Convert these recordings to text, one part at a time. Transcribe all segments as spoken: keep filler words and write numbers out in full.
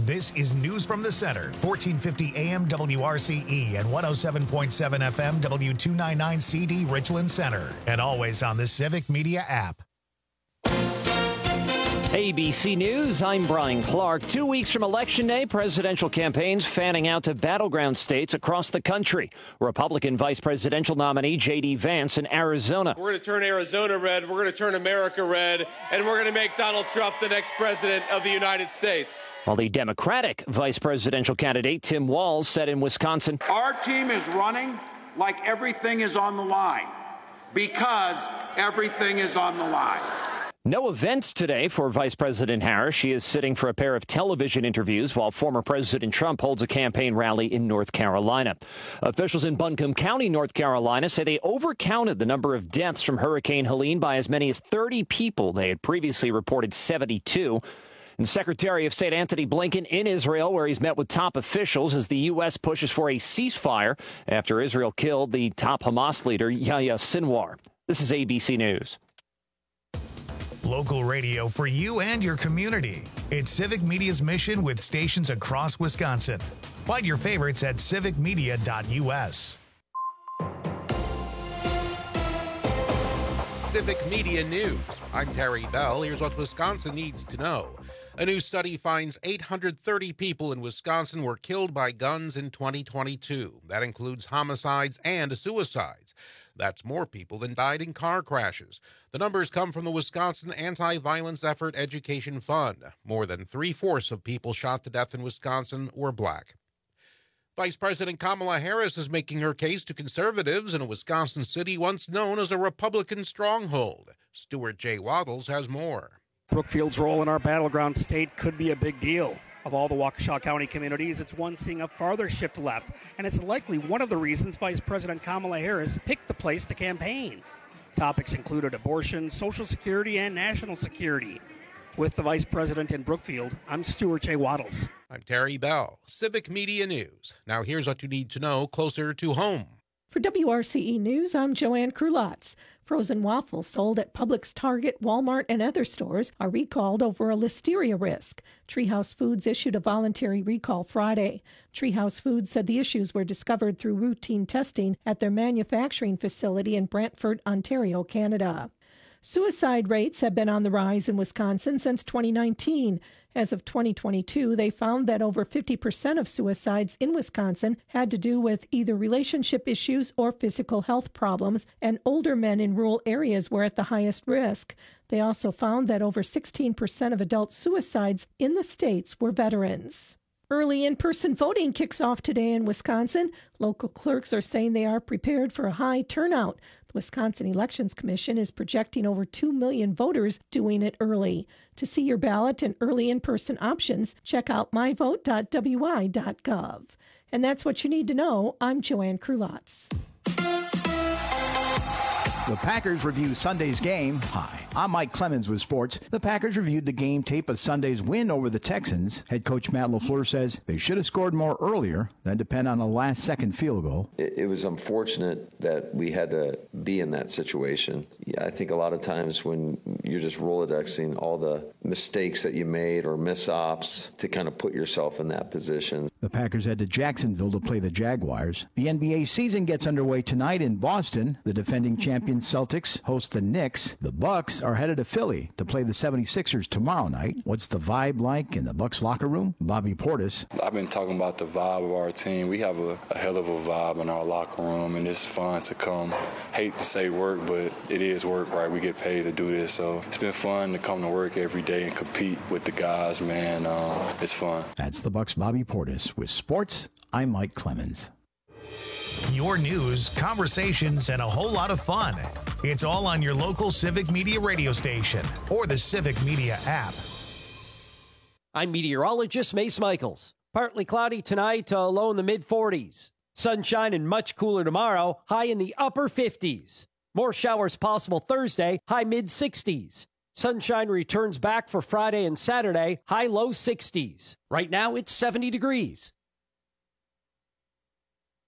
This is News from the Center, fourteen fifty A M W R C E and one oh seven point seven F M W two ninety-nine C D Richland Center. And always on the Civic Media app. A B C News, I'm Brian Clark. Two weeks from Election Day, presidential campaigns fanning out to battleground states across the country. Republican vice presidential nominee J D Vance in Arizona. We're going to turn Arizona red, we're going to turn America red, and we're going to make Donald Trump the next president of the United States. While the Democratic vice presidential candidate Tim Walz said in Wisconsin, our team is running like everything is on the line, because everything is on the line. No events today for Vice President Harris. She is sitting for a pair of television interviews while former President Trump holds a campaign rally in North Carolina. Officials in Buncombe County, North Carolina, say they overcounted the number of deaths from Hurricane Helene by as many as thirty people. They had previously reported seventy-two. And Secretary of State Antony Blinken in Israel, where he's met with top officials as the U S pushes for a ceasefire after Israel killed the top Hamas leader, Yahya Sinwar. This is A B C News. Local radio for you and your community. It's Civic Media's mission with stations across Wisconsin. Find your favorites at civic media dot U S. Civic Media News. I'm Terry Bell. Here's what Wisconsin needs to know. A new study finds eight hundred thirty people in Wisconsin were killed by guns in twenty twenty-two. That includes homicides and suicides. That's more people than died in car crashes. The numbers come from the Wisconsin Anti-Violence Effort Education Fund. More than three-fourths of people shot to death in Wisconsin were black. Vice President Kamala Harris is making her case to conservatives in a Wisconsin city once known as a Republican stronghold. Stuart J. Waddles has more. Brookfield's role in our battleground state could be a big deal. Of all the Waukesha County communities, it's one seeing a farther shift left, and it's likely one of the reasons Vice President Kamala Harris picked the place to campaign. Topics included abortion, Social Security, and national security. With the Vice President in Brookfield, I'm Stuart J. Waddles. I'm Terry Bell, Civic Media News. Now here's what you need to know closer to home. For W R C E News, I'm Joanne Krulotz. Frozen waffles sold at Publix, Target, Walmart, and other stores are recalled over a listeria risk. Treehouse Foods issued a voluntary recall Friday. Treehouse Foods said the issues were discovered through routine testing at their manufacturing facility in Brantford, Ontario, Canada. Suicide rates have been on the rise in Wisconsin since twenty nineteen. As of twenty twenty-two, they found that over fifty percent of suicides in Wisconsin had to do with either relationship issues or physical health problems, and older men in rural areas were at the highest risk. They also found that over sixteen percent of adult suicides in the states were veterans. Early in-person voting kicks off today in Wisconsin. Local clerks are saying they are prepared for a high turnout. The Wisconsin Elections Commission is projecting over two million voters doing it early. To see your ballot and early in-person options, check out my vote dot w i dot gov. And that's what you need to know. I'm Joanne Krulotz. The Packers review Sunday's game. Hi, I'm Mike Clemens with sports. The Packers reviewed the game tape of Sunday's win over the Texans. Head coach Matt LaFleur says they should have scored more earlier than depend on a last-second field goal. It, it was unfortunate that we had to be in that situation. Yeah, I think a lot of times when you're just Rolodexing all the mistakes that you made or miss-ops to kind of put yourself in that position. The Packers head to Jacksonville to play the Jaguars. The N B A season gets underway tonight in Boston. The defending champion Celtics host the Knicks. The Bucks are headed to Philly to play the seventy-sixers tomorrow night. What's the vibe like in the Bucks locker room? Bobby Portis. I've been talking about the vibe of our team. We have a, a hell of a vibe in our locker room, and it's fun to come. Hate to say work, but it is work, right? We get paid to do this, so it's been fun to come to work every day and compete with the guys, man. Um, it's fun. That's the Bucks' Bobby Portis. With sports, I'm Mike Clemens. Your news, conversations, and a whole lot of fun. It's all on your local Civic Media radio station or the Civic Media app. I'm meteorologist Mace Michaels. Partly cloudy tonight, uh, low in the mid forties. Sunshine and much cooler tomorrow, high in the upper fifties. More showers possible Thursday, high mid sixties. Sunshine returns back for Friday and Saturday, high low sixties. Right now, it's seventy degrees.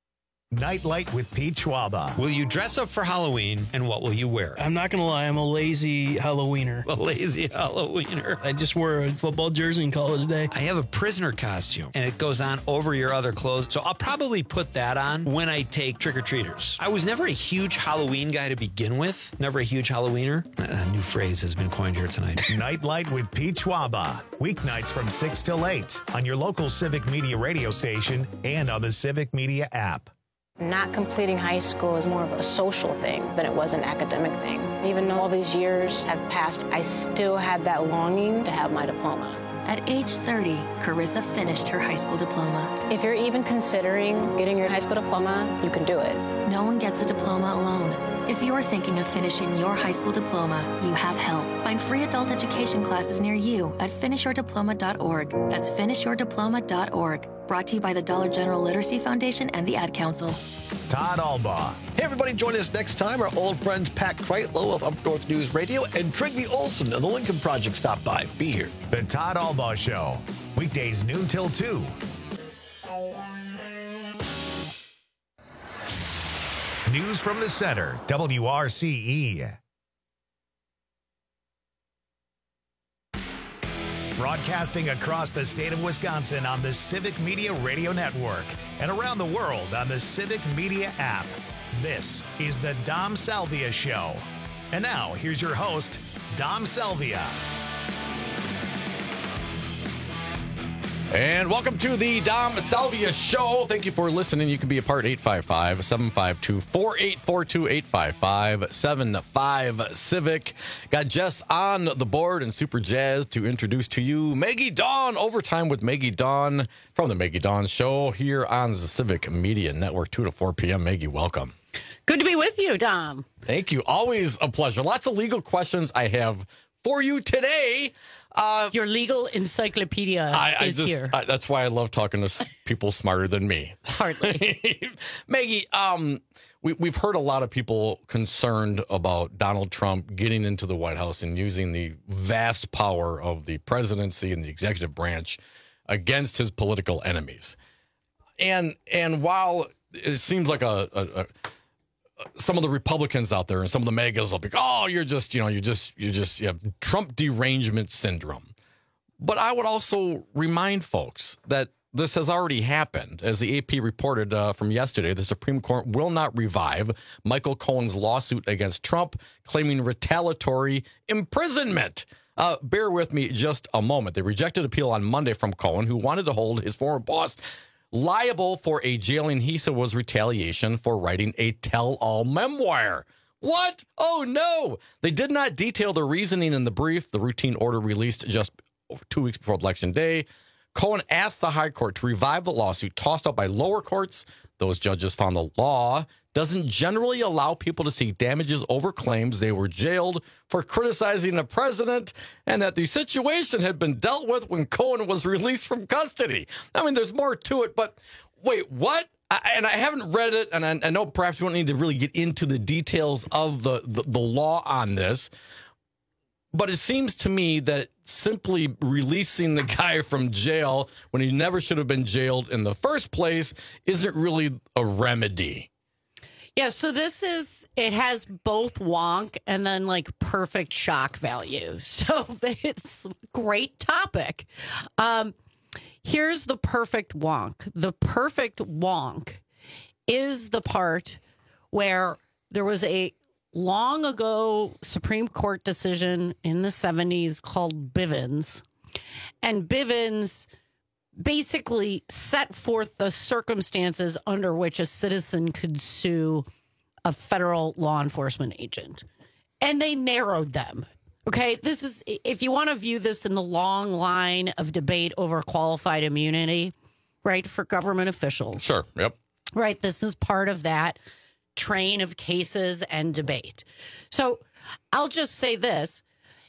Nightlight with Pete Schwaba. Will you dress up for Halloween, and what will you wear? I'm not going to lie, I'm a lazy Halloweener. A lazy Halloweener. I just wore a football jersey and call it a day. I have a prisoner costume, and it goes on over your other clothes, so I'll probably put that on when I take trick-or-treaters. I was never a huge Halloween guy to begin with. Never a huge Halloweener. A new phrase has been coined here tonight. Nightlight with Pete Schwaba. Weeknights from six till eight on your local Civic Media radio station and on the Civic Media app. Not completing high school is more of a social thing than it was an academic thing. Even though all these years have passed, I still had that longing to have my diploma. At age thirty, Carissa finished her high school diploma. If you're even considering getting your high school diploma, you can do it. No one gets a diploma alone. If you're thinking of finishing your high school diploma, you have help. Find free adult education classes near you at finish your diploma dot org. That's finish your diploma dot org. Brought to you by the Dollar General Literacy Foundation and the Ad Council. Todd Albaugh. Hey, everybody, join us next time. Our old friends Pat Kreitlow of Up North News Radio and Trygve Olson of the Lincoln Project stop by. Be here. The Todd Albaugh Show. Weekdays noon till two. News from the center, W R C E. Broadcasting across the state of Wisconsin on the Civic Media Radio Network and around the world on the Civic Media app. This is the Dom Salvia Show. And now, here's your host, Dom Salvia. And welcome to the Dom Salvia Show. Thank you for listening. You can be a part eight five five, seven five two, four eight four two, eight five five, seven five Civic. Got Jess on the board and super jazzed to introduce to you Maggie Dawn. Overtime with Maggie Dawn from the Maggie Dawn Show here on the Civic Media Network, two to four p.m. Maggie, welcome. Good to be with you, Dom. Thank you. Always a pleasure. Lots of legal questions I have for you today. Uh, Your legal encyclopedia I, I is just, here. I, that's why I love talking to people smarter than me. Hardly. Maggie, um, we, we've heard a lot of people concerned about Donald Trump getting into the White House and using the vast power of the presidency and the executive branch against his political enemies. And and while it seems like a, a, a some of the Republicans out there and some of the MAGAs will be, oh, you're just, you know, you're just, you just, you have Trump derangement syndrome. But I would also remind folks that this has already happened. As the A P reported uh, from yesterday, the Supreme Court will not revive Michael Cohen's lawsuit against Trump, claiming retaliatory imprisonment. Uh, bear with me just a moment. They rejected appeal on Monday from Cohen, who wanted to hold his former boss liable for a jailing he said was retaliation for writing a tell-all memoir. What? Oh, no. They did not detail the reasoning in the brief. The routine order released just two weeks before Election Day. Cohen asked the high court to revive the lawsuit tossed out by lower courts. Those judges found the law doesn't generally allow people to seek damages over claims they were jailed for criticizing the president and that the situation had been dealt with when Cohen was released from custody. I mean, there's more to it, but wait, what? I, and I haven't read it, and I, I know perhaps we don't need to really get into the details of the, the, the law on this, but it seems to me that simply releasing the guy from jail when he never should have been jailed in the first place isn't really a remedy. Yeah, so this is, it has both wonk and then like perfect shock value. So it's a great topic. Um, here's the perfect wonk. The perfect wonk is the part where there was a long ago Supreme Court decision in the seventies called Bivens. And Bivens basically set forth the circumstances under which a citizen could sue a federal law enforcement agent. And they narrowed them. Okay, this is, if you want to view this in the long line of debate over qualified immunity, right, for government officials. Sure, yep. Right, this is part of that train of cases and debate. So I'll just say this.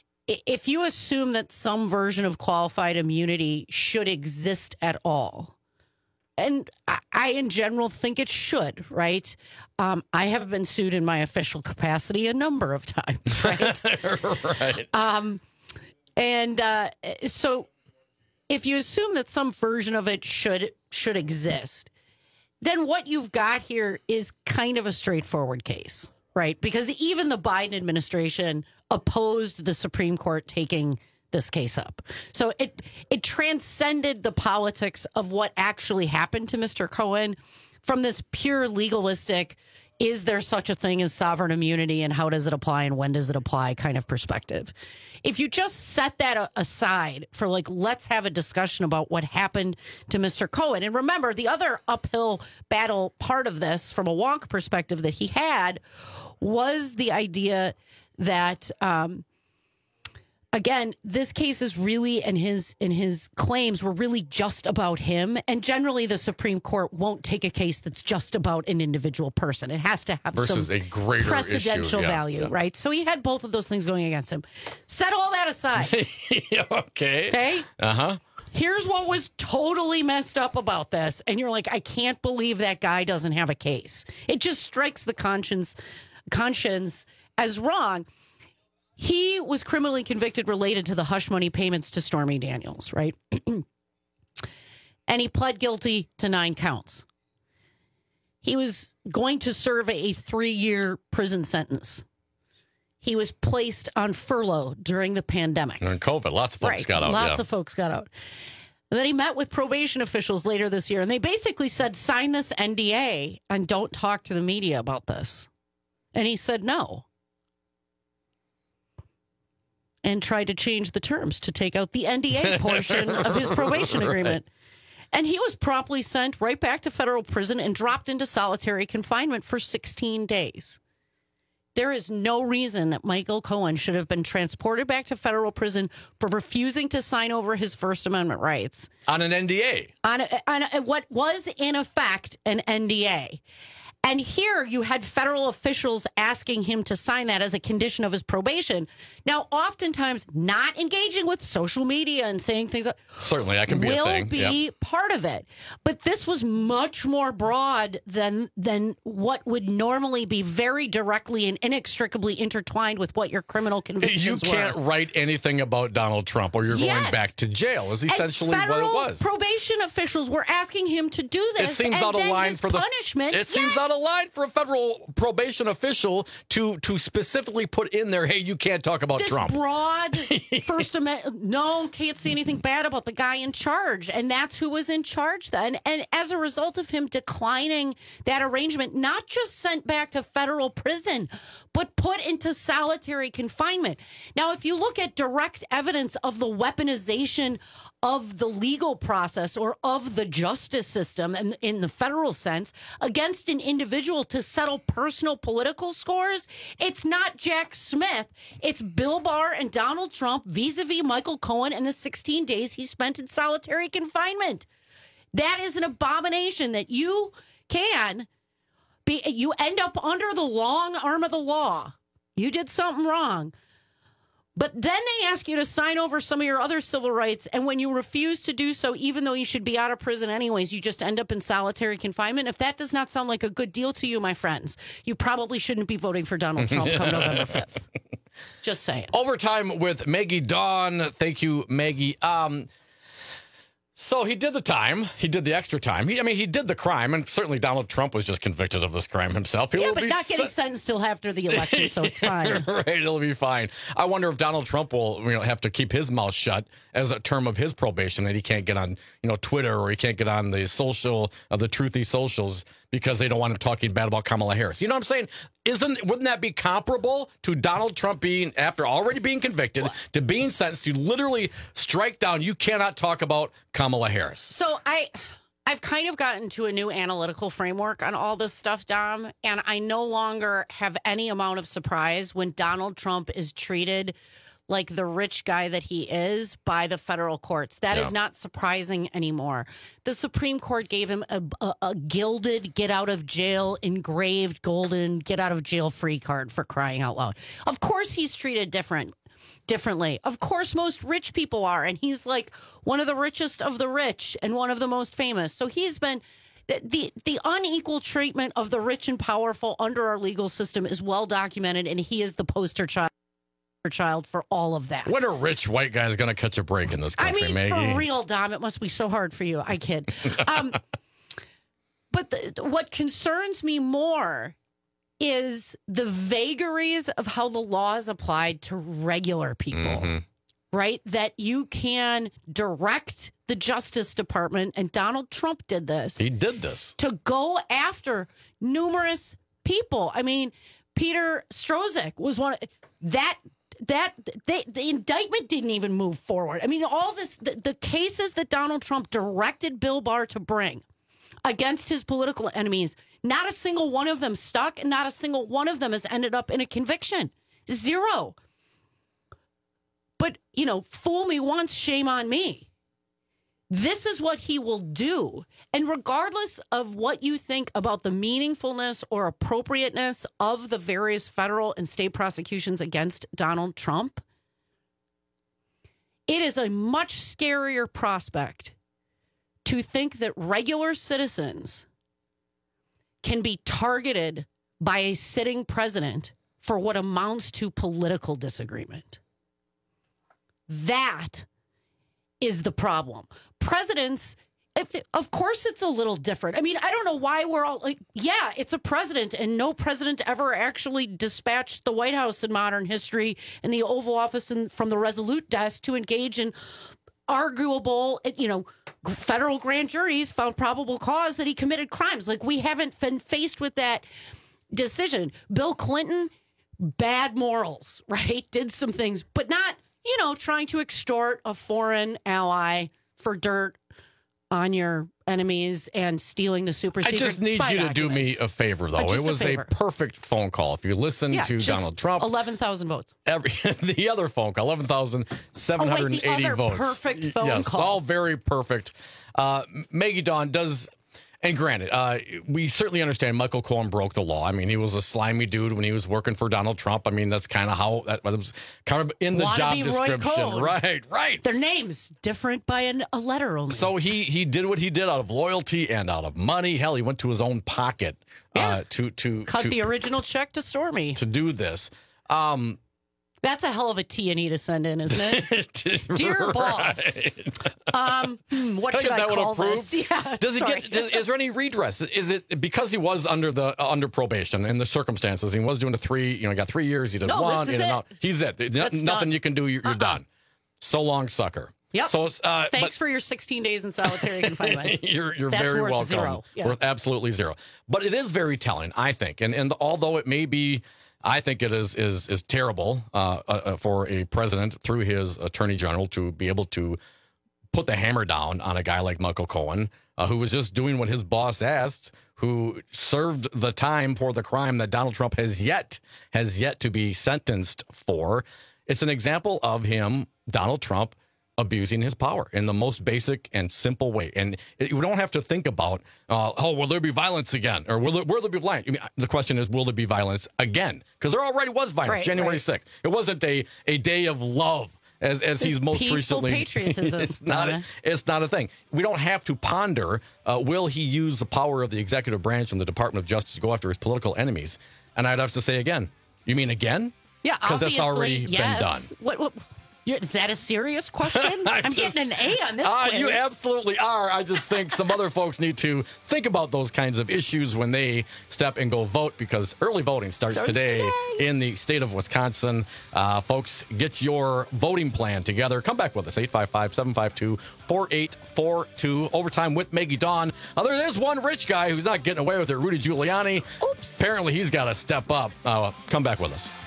If you assume that some version of qualified immunity should exist at all, and I, in general, think it should, right? Um, I have been sued in my official capacity a number of times, right? Right. Um, and uh, so if you assume that some version of it should should exist, then what you've got here is kind of a straightforward case, right? Because even the Biden administration opposed the Supreme Court taking this case up. So it it transcended the politics of what actually happened to Mister Cohen from this pure legalistic, is there such a thing as sovereign immunity and how does it apply and when does it apply kind of perspective. If you just set that aside for like, let's have a discussion about what happened to Mister Cohen. And remember, the other uphill battle part of this from a wonk perspective that he had was the idea that, um, again, this case is really, and his and his claims were really just about him. And generally, the Supreme Court won't take a case that's just about an individual person. It has to have Versus some a greater precedential issue. Yeah, value, yeah. right? So he had both of those things going against him. Set all that aside. okay. Okay. Uh huh. Here's what was totally messed up about this. And you're like, I can't believe that guy doesn't have a case. It just strikes the conscience, conscience as wrong. He was criminally convicted related to the hush money payments to Stormy Daniels, right? And he pled guilty to nine counts. He was going to serve a three-year prison sentence. He was placed on furlough during the pandemic. During COVID, lots of folks right. got out. Lots yeah. of folks got out. And then he met with probation officials later this year, and they basically said, sign this N D A and don't talk to the media about this. And he said no. And tried to change the terms to take out the N D A portion of his probation Right. agreement. And he was promptly sent right back to federal prison and dropped into solitary confinement for sixteen days. There is no reason that Michael Cohen should have been transported back to federal prison for refusing to sign over his First Amendment rights. On an N D A. On, a, on a, what was, in effect, an N D A. And here you had federal officials asking him to sign that as a condition of his probation. Now, oftentimes, not engaging with social media and saying things like Certainly, that can be will a thing. be Yeah. part of it. But this was much more broad than than what would normally be very directly and inextricably intertwined with what your criminal You convictions can't were. write anything about Donald Trump or you're Yes. going back to jail is essentially and what it federal was. Probation officials were asking him to do It this. seems and out of then line his for the punishment. It seems Yes. out of line for a federal probation official to to specifically put in there, hey, you can't talk about this Trump. broad First Amendment. No, can't say anything bad about the guy in charge, and that's who was in charge then. And as a result of him declining that arrangement, not just sent back to federal prison, but put into solitary confinement. Now, if you look at direct evidence of the weaponization of the legal process or of the justice system and in the federal sense against an individual to settle personal political scores, it's not Jack Smith. It's Bill Barr and Donald Trump vis-a-vis Michael Cohen and the sixteen days he spent in solitary confinement. That is an abomination that you can be, you end up under the long arm of the law. You did something wrong. But then they ask you to sign over some of your other civil rights. And when you refuse to do so, even though you should be out of prison anyways, you just end up in solitary confinement. If that does not sound like a good deal to you, my friends, you probably shouldn't be voting for Donald Trump come November fifth. Just saying. Overtime with Maggie Dawn. Thank you, Maggie. Um, so he did the time. He did the extra time. He, I mean, he did the crime, and certainly Donald Trump was just convicted of this crime himself. He Yeah, will but be not getting se- sentenced till after the election, so it's fine. Right, it'll be fine. I wonder if Donald Trump will, you know, have to keep his mouth shut as a term of his probation, that he can't get on, you know, Twitter or he can't get on the social, uh, the truthy socials because they don't want him talking bad about Kamala Harris. You know what I'm saying? Isn't wouldn't that be comparable to Donald Trump being, after already being convicted, what? to being sentenced to literally strike down? You cannot talk about Kamala Harris. So I. I've kind of gotten to a new analytical framework on all this stuff, Dom, and I no longer have any amount of surprise when Donald Trump is treated like the rich guy that he is by the federal courts. That Yeah. is not surprising anymore. The Supreme Court gave him a, a, a gilded get out of jail, engraved golden get out of jail free card, for crying out loud. Of course he's treated different. differently. Of course, most rich people are. And he's like one of the richest of the rich and one of the most famous. So he's been the, the, the unequal treatment of the rich and powerful under our legal system is well documented. And he is the poster child, child for all of that. When a rich white guy is going to catch a break in this country, I mean, Maggie? for real, Dom, it must be so hard for you. I kid. Um, but But the, what concerns me more is the vagaries of how the law is applied to regular people, mm-hmm. right? That you can direct the Justice Department, and Donald Trump did this. He did this. To go after numerous people. I mean, Peter Strzok was one of that. That they, the indictment didn't even move forward. I mean, all this, the, the cases that Donald Trump directed Bill Barr to bring against his political enemies, not a single one of them stuck, and not a single one of them has ended up in a conviction. Zero. But, you know, fool me once, shame on me. This is what he will do. And regardless of what you think about the meaningfulness or appropriateness of the various federal and state prosecutions against Donald Trump, it is a much scarier prospect to think that regular citizens can be targeted by a sitting president for what amounts to political disagreement. That is the problem. Presidents, if they, of course it's a little different. I mean, I don't know why we're all like, yeah, it's a president, and no president ever actually dispatched the White House in modern history and the Oval Office and from the Resolute desk to engage in arguable, you know, federal grand juries found probable cause that he committed crimes. Like, we haven't been faced with that decision. Bill Clinton, bad morals, right? Did some things, but not, you know, trying to extort a foreign ally for dirt on your enemies and stealing the super secret. I just need you to do me a favor, though. Uh, it was a, a perfect phone call. If you listen yeah, to Donald Trump, eleven thousand votes. Every the other phone call, eleven thousand seven hundred eighty oh, wait, the other votes. Perfect phone yes, call. All very perfect. Uh, Maggie Dawn does. And granted, uh, we certainly understand Michael Cohen broke the law. I mean, he was a slimy dude when he was working for Donald Trump. I mean, that's kind of how that was kind of in the Wanna job be description. Roy Right, right. Their names different by an, a letter only. So he he did what he did out of loyalty and out of money. Hell, he went to his own pocket yeah. uh, to to cut to, the original check to Stormy to do this. Um, That's a hell of a T and E to send in, isn't it? Dear boss, um, hmm, what Can should I, I get that call one this? Yeah, Does he sorry. get? Does, is there any redress? Is it because he was under the uh, under probation in the circumstances? He was doing a three. You know, he got three years. He did No, one this is in and it. out. He's it. There's That's nothing done. you can do. You're, you're Uh-uh. done. So long, sucker. Yep. So uh, Thanks but, for your sixteen days in solitary confinement. you're you're That's very worth welcome. Zero. Yeah. Worth absolutely zero. But it is very telling, I think. And and although it may be. I think it is is is terrible uh, uh, for a president through his attorney general to be able to put the hammer down on a guy like Michael Cohen, uh, who was just doing what his boss asked, who served the time for the crime that Donald Trump has yet has yet to be sentenced for. It's an example of him, Donald Trump, abusing his power in the most basic and simple way. And it, we don't have to think about, uh, oh, will there be violence again? Or will there, will there be violence? I mean, the question is, will there be violence again? Because there already was violence, Right, January right. sixth. It wasn't a, a day of love, as, as he's There's most peaceful recently. patriotism, it's, not a, Donna. it's not a thing. We don't have to ponder, uh, will he use the power of the executive branch and the Department of Justice to go after his political enemies? And I'd have to say again, you mean again? Yeah, Because that's already obviously, yes. been done. What? what you- is that a serious question? I'm, I'm just- getting an A on this Ah, quiz. you absolutely are. I just think some other folks need to think about those kinds of issues when they step and go vote, because early voting starts, Starts today, today. in the state of Wisconsin. Uh, folks, get your voting plan together. Come back with us, eight five five, seven five two, four eight four two. Overtime with Maggie Dawn. Uh, there is one rich guy who's not getting away with it, Rudy Giuliani. Oops. Apparently, he's got to step up. Uh, come back with us.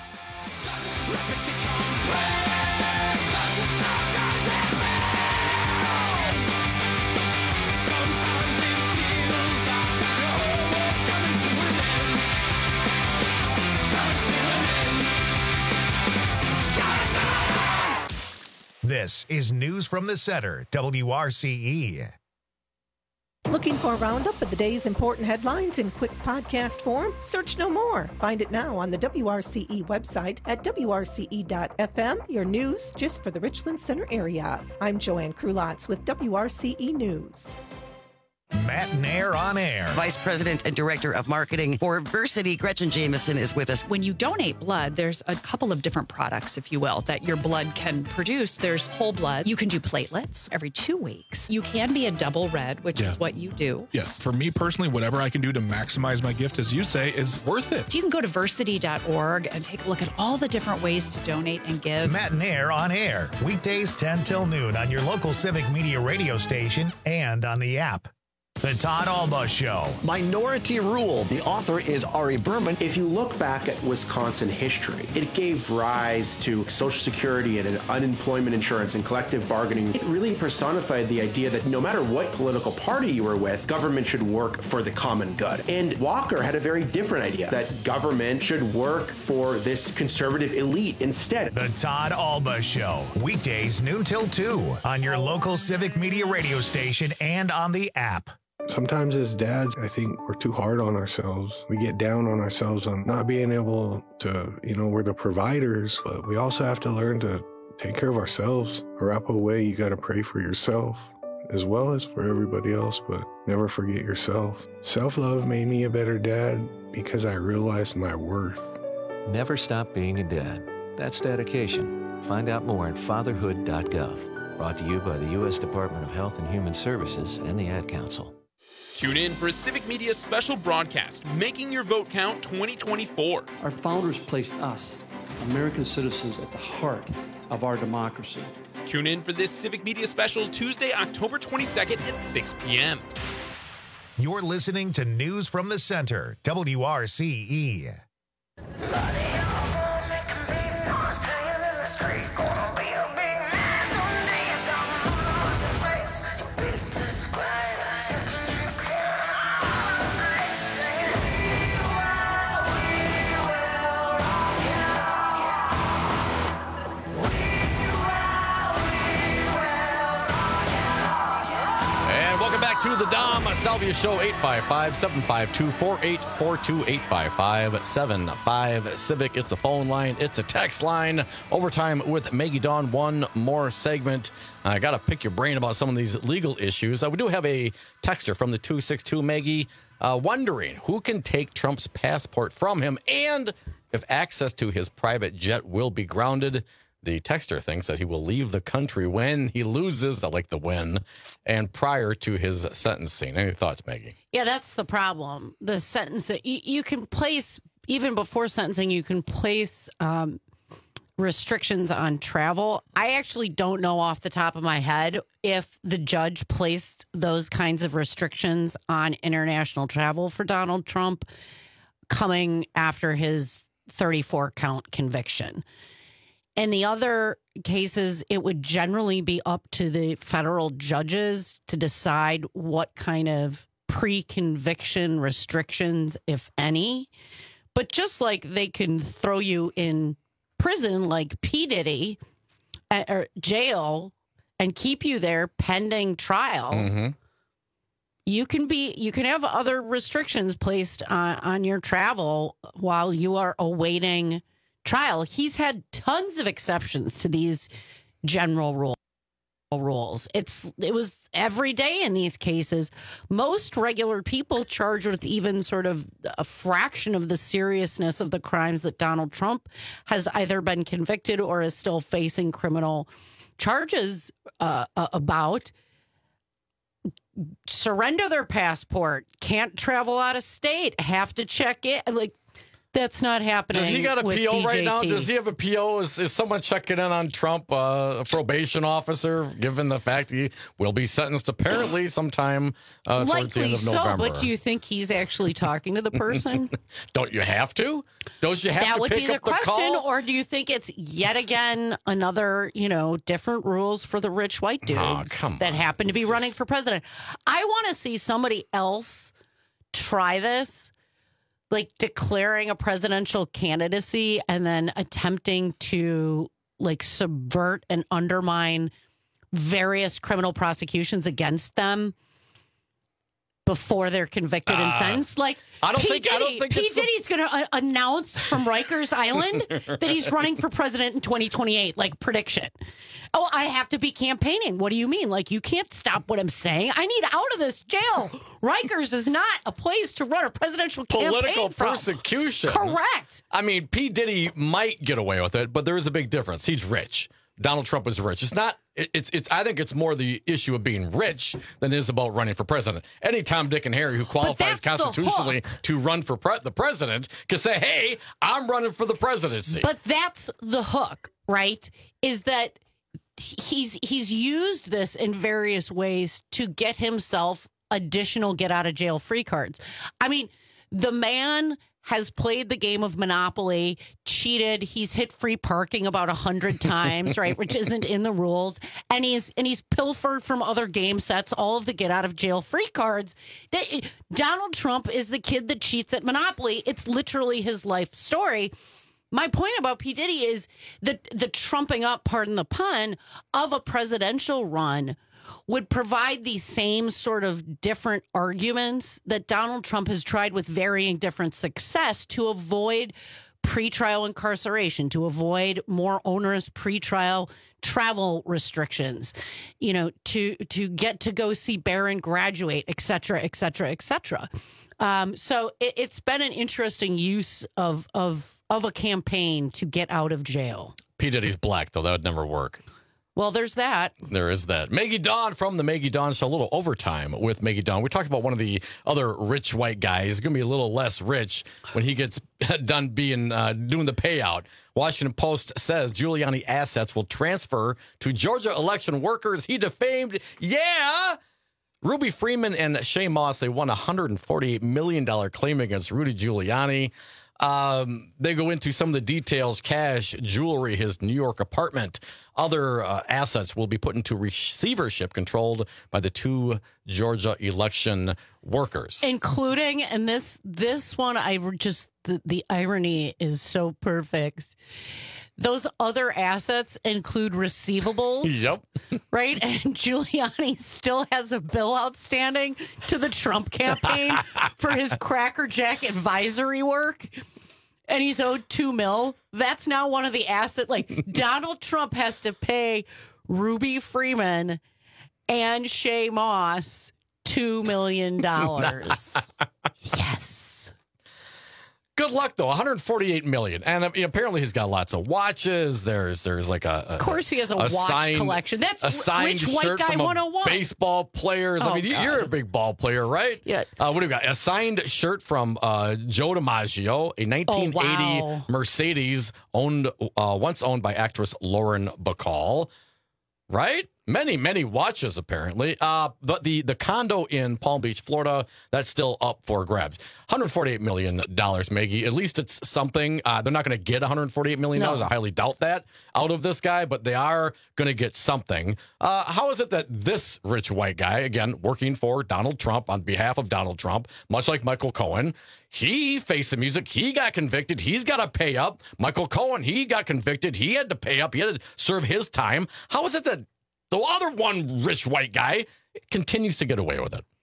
This is News from the Center, W R C E. Looking for a roundup of the day's important headlines in quick podcast form? Search no more. Find it now on the W R C E website at W R C E dot F M, your news just for the Richland Center area. I'm Joanne Krulotz with W R C E News. Matt Nair on air. Vice President and Director of Marketing for Versity, Gretchen Jameson, is with us. When you donate blood, there's a couple of different products, if you will, that your blood can produce. There's whole blood. You can do platelets every two weeks. You can be a double red, which Yeah. is what you do. Yes. For me personally, whatever I can do to maximize my gift, as you say, is worth it. So you can go to versity dot org and take a look at all the different ways to donate and give. Matt Nair on air. Weekdays ten till noon on your local Civic Media radio station and on the app. The Todd Alba Show. Minority Rule. The author is Ari Berman. If you look back at Wisconsin history, it gave rise to Social Security and unemployment insurance and collective bargaining. It really personified the idea that no matter what political party you were with, government should work for the common good. And Walker had a very different idea, that government should work for this conservative elite instead. The Todd Alba Show. Weekdays noon till two on your local Civic Media radio station and on the app. Sometimes as dads, I think we're too hard on ourselves. We get down on ourselves on not being able to, you know, we're the providers, but we also have to learn to take care of ourselves. Wrap away, you got to pray for yourself as well as for everybody else, but never forget yourself. Self-love made me a better dad because I realized my worth. Never stop being a dad. That's dedication. Find out more at fatherhood dot gov. Brought to you by the U S Department of Health and Human Services and the Ad Council. Tune in for a Civic Media special broadcast, Making Your Vote Count twenty twenty-four. Our founders placed us, American citizens, at the heart of our democracy. Tune in for this Civic Media special Tuesday, October twenty-second at six p.m. You're listening to News from the Center, W R C E. To the Dom Salvia Show, eight five five, seven five two, four eight four two, eight five five, seven five Civic. It's a phone line. It's a text line. Overtime with Maggie Dawn. One more segment. I got to pick your brain about some of these legal issues. Uh, we do have a texter from the two six two, Maggie, uh, wondering who can take Trump's passport from him and if access to his private jet will be grounded. The texter thinks that he will leave the country when he loses, I like the when, and prior to his sentencing. Any thoughts, Maggie? Yeah, that's the problem. The sentence that you, you can place, even before sentencing, you can place um, restrictions on travel. I actually don't know off the top of my head if the judge placed those kinds of restrictions on international travel for Donald Trump coming after his thirty-four count conviction. In the other cases, it would generally be up to the federal judges to decide what kind of pre-conviction restrictions, if any. But just like they can throw you in prison like P. Diddy, uh, or jail, and keep you there pending trial, mm-hmm. you can be you can have other restrictions placed on, on your travel while you are awaiting trial. He's had tons of exceptions to these general rule, rules. It's it was every day in these cases. Most regular people charged with even sort of a fraction of the seriousness of the crimes that Donald Trump has either been convicted or is still facing criminal charges uh, about. Surrender their passport, can't travel out of state, have to check it. Like, that's not happening. Does he got a with P O D J T. right now? Does he have a P O? Is, is someone checking in on Trump, uh, a probation officer, given the fact he will be sentenced apparently sometime uh, towards the end Likely of so, November? but do you think he's actually talking to the person? Don't you have to? Don't you have that to would pick be the up the question, call? or do you think it's yet again another, you know, different rules for the rich white dudes Oh, come that on. happen to be This running is- for president? I want to see somebody else try this. Like declaring a presidential candidacy and then attempting to like subvert and undermine various criminal prosecutions against them before they're convicted and Uh, sentenced. Like, I don't P. think- Diddy, I don't think P. it's the- Diddy's going to uh, announce from Rikers Island that he's running for president in twenty twenty-eight, like prediction. Oh, I have to be campaigning. What do you mean? Like, you can't stop what I'm saying. I need out of this jail. Rikers is not a place to run a presidential Political campaign from. persecution. Correct. I mean, P. Diddy might get away with it, but there is a big difference. He's rich. Donald Trump is rich. It's not. it- It's. It's. I think it's more the issue of being rich than it is about running for president. Any Tom, Dick, and Harry who qualifies that's the constitutionally to run for pre- the president can say, "Hey, I'm running for the presidency." But that's the hook, right? Is that he's he's used this in various ways to get himself additional get out of jail free cards. I mean, the man has played the game of Monopoly, cheated. He's hit free parking about a hundred times, right? Which isn't in the rules. And he's and he's pilfered from other game sets, all of the get out of jail free cards. They- Donald Trump is the kid that cheats at Monopoly. It's literally his life story. My point about P. Diddy is the the trumping up, pardon the pun, of a presidential run would provide the same sort of different arguments that Donald Trump has tried with varying different success to avoid pretrial incarceration, to avoid more onerous pretrial travel restrictions, you know, to to get to go see Barron graduate, et cetera, et cetera, et cetera. Um, so it, it's been an interesting use of of of a campaign to get out of jail. P. Diddy's black, though. That would never work. Well, there's that. There is that. Maggie Dawn from the Maggie Dawn Show. A little overtime with Maggie Dawn. We talked about one of the other rich white guys. He's going to be a little less rich when he gets done being uh, doing the payout. Washington Post says Giuliani assets will transfer to Georgia election workers he defamed. Yeah. Ruby Freeman and Shay Moss, they won a one hundred forty-eight million dollars claim against Rudy Giuliani. Um, they go into some of the details: cash, jewelry, his New York apartment. Other uh, assets will be put into receivership controlled by the two Georgia election workers. Including, and this this one, I just, the, the irony is so perfect. Those other assets include receivables. Yep. Right? And Giuliani still has a bill outstanding to the Trump campaign for his Cracker Jack advisory work. And he's owed two mil. That's now one of the assets. Like, Donald Trump has to pay Ruby Freeman and Shay Moss two million dollars. Yes. Good luck, though. one hundred forty-eight million dollars. And uh, apparently he's got lots of watches. There's there's like a, a Of course he has a, watch signed, collection. That's a signed rich white shirt guy from a one oh one. baseball players. Oh, I mean, God. you're a big ball player, right? Yeah. Uh, what do we got? A signed shirt from uh, Joe DiMaggio, a nineteen eighty Oh, wow. Mercedes owned uh, once owned by actress Lauren Bacall. Right? Many, many watches, apparently. Uh, the, the the condo in Palm Beach, Florida, that's still up for grabs. one hundred forty-eight million dollars, Maggie. At least it's something. Uh, they're not going to get one hundred forty-eight million dollars. No. I highly doubt that out of this guy, but they are going to get something. Uh, how is it that this rich white guy, again, working for Donald Trump on behalf of Donald Trump, much like Michael Cohen, he faced the music. He got convicted. He's got to pay up. Michael Cohen, he got convicted. He had to pay up. He had to serve his time. How is it that the other one rich white guy continues to get away with it?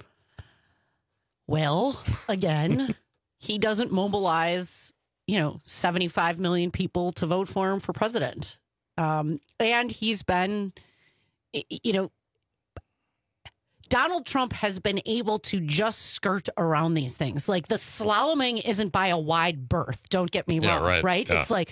Well, again, he doesn't mobilize, you know, seventy-five million people to vote for him for president. Um, and he's been, y- you know, Donald Trump has been able to just skirt around these things. Like, the slaloming isn't by a wide berth. Don't get me Yeah, wrong, right. right? Yeah. It's like,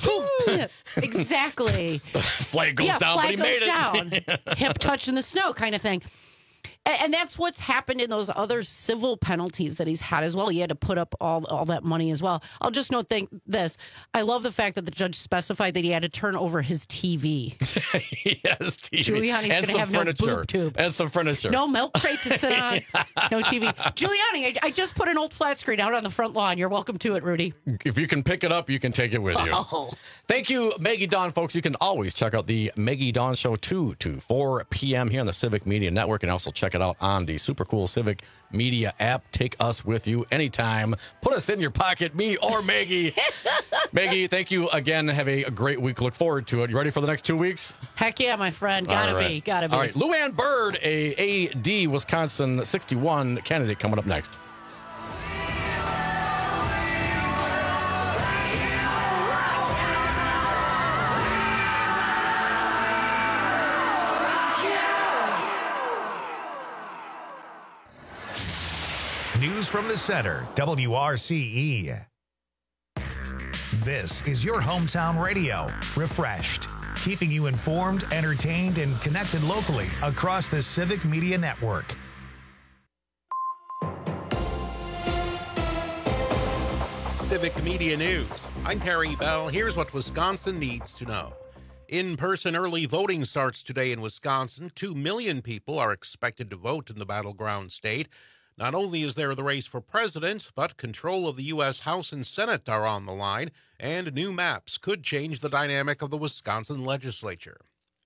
exactly. Flag goes yeah, down, flag but he goes made down. it. Hip touch in the snow kind of thing. And, and that's what's happened in those other civil penalties that he's had as well. He had to put up all, all that money as well. I'll just note th- this. I love the fact that the judge specified that he had to turn over his T V. Yes, T V. Giuliani's and gonna some have no furniture. boob tube. And some furniture. No milk crate to sit on. No T V. Giuliani, I, I just put an old flat screen out on the front lawn. You're welcome to it, Rudy. If you can pick it up, you can take it with you. Oh. Thank you, Maggie Dawn, folks. You can always check out the Maggie Dawn Show two to four p.m. here on the Civic Media Network, and also check it it out on the super cool Civic Media app. Take us with you anytime. Put us in your pocket, me or Maggie. Maggie, thank you again. Have a great week. Look forward to it. You ready for the next two weeks? Heck yeah, my friend. Gotta right. be. Gotta be. All right. Luann Bird, a A D Wisconsin sixty-one candidate, coming up next. News from the center, W R C E. This is your hometown radio, refreshed, keeping you informed, entertained, and connected locally across the Civic Media Network. Civic Media News. I'm Terry Bell. Here's what Wisconsin needs to know. In-person early voting starts today in Wisconsin. Two million people are expected to vote in the battleground state. Not only is there the race for president, but control of the U S House and Senate are on the line, and new maps could change the dynamic of the Wisconsin legislature.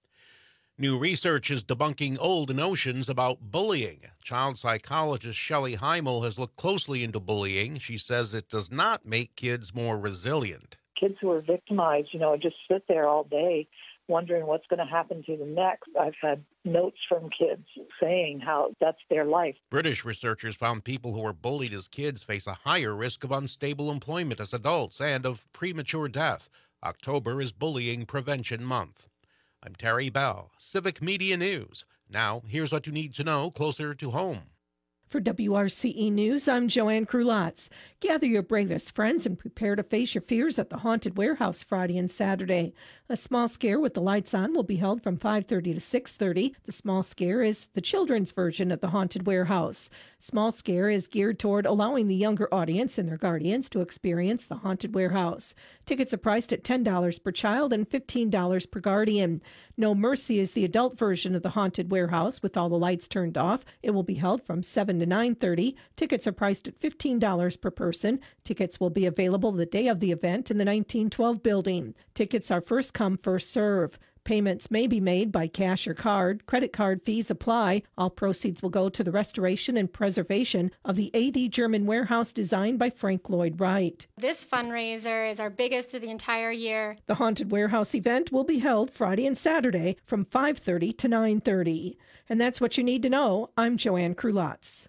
New research is debunking old notions about bullying. Child psychologist Shelley Heimel has looked closely into bullying. She says it does not make kids more resilient. Kids who are victimized, you know, just sit there all day wondering what's going to happen to them next. I've had notes from kids saying how that's their life. British researchers found people who were bullied as kids face a higher risk of unstable employment as adults and of premature death. October is Bullying Prevention Month. I'm Terry Bell, Civic Media News. Now, here's what you need to know closer to home. For W R C E News, I'm Joanne Krulotz. Gather your bravest friends and prepare to face your fears at the Haunted Warehouse Friday and Saturday. A small scare with the lights on will be held from five thirty to six thirty. The small scare is the children's version of the Haunted Warehouse. Small scare is geared toward allowing the younger audience and their guardians to experience the Haunted Warehouse. Tickets are priced at ten dollars per child and fifteen dollars per guardian. No Mercy is the adult version of the Haunted Warehouse with all the lights turned off. It will be held from seven to nine thirty. Tickets are priced at fifteen dollars per person. Tickets will be available the day of the event in the nineteen twelve building. Tickets are first come, first serve. Payments may be made by cash or card. Credit card fees apply. All proceeds will go to the restoration and preservation of the A D German warehouse designed by Frank Lloyd Wright. This fundraiser is our biggest of the entire year. The Haunted Warehouse event will be held Friday and Saturday from five thirty to nine thirty. And that's what you need to know. I'm Joanne Krulotz.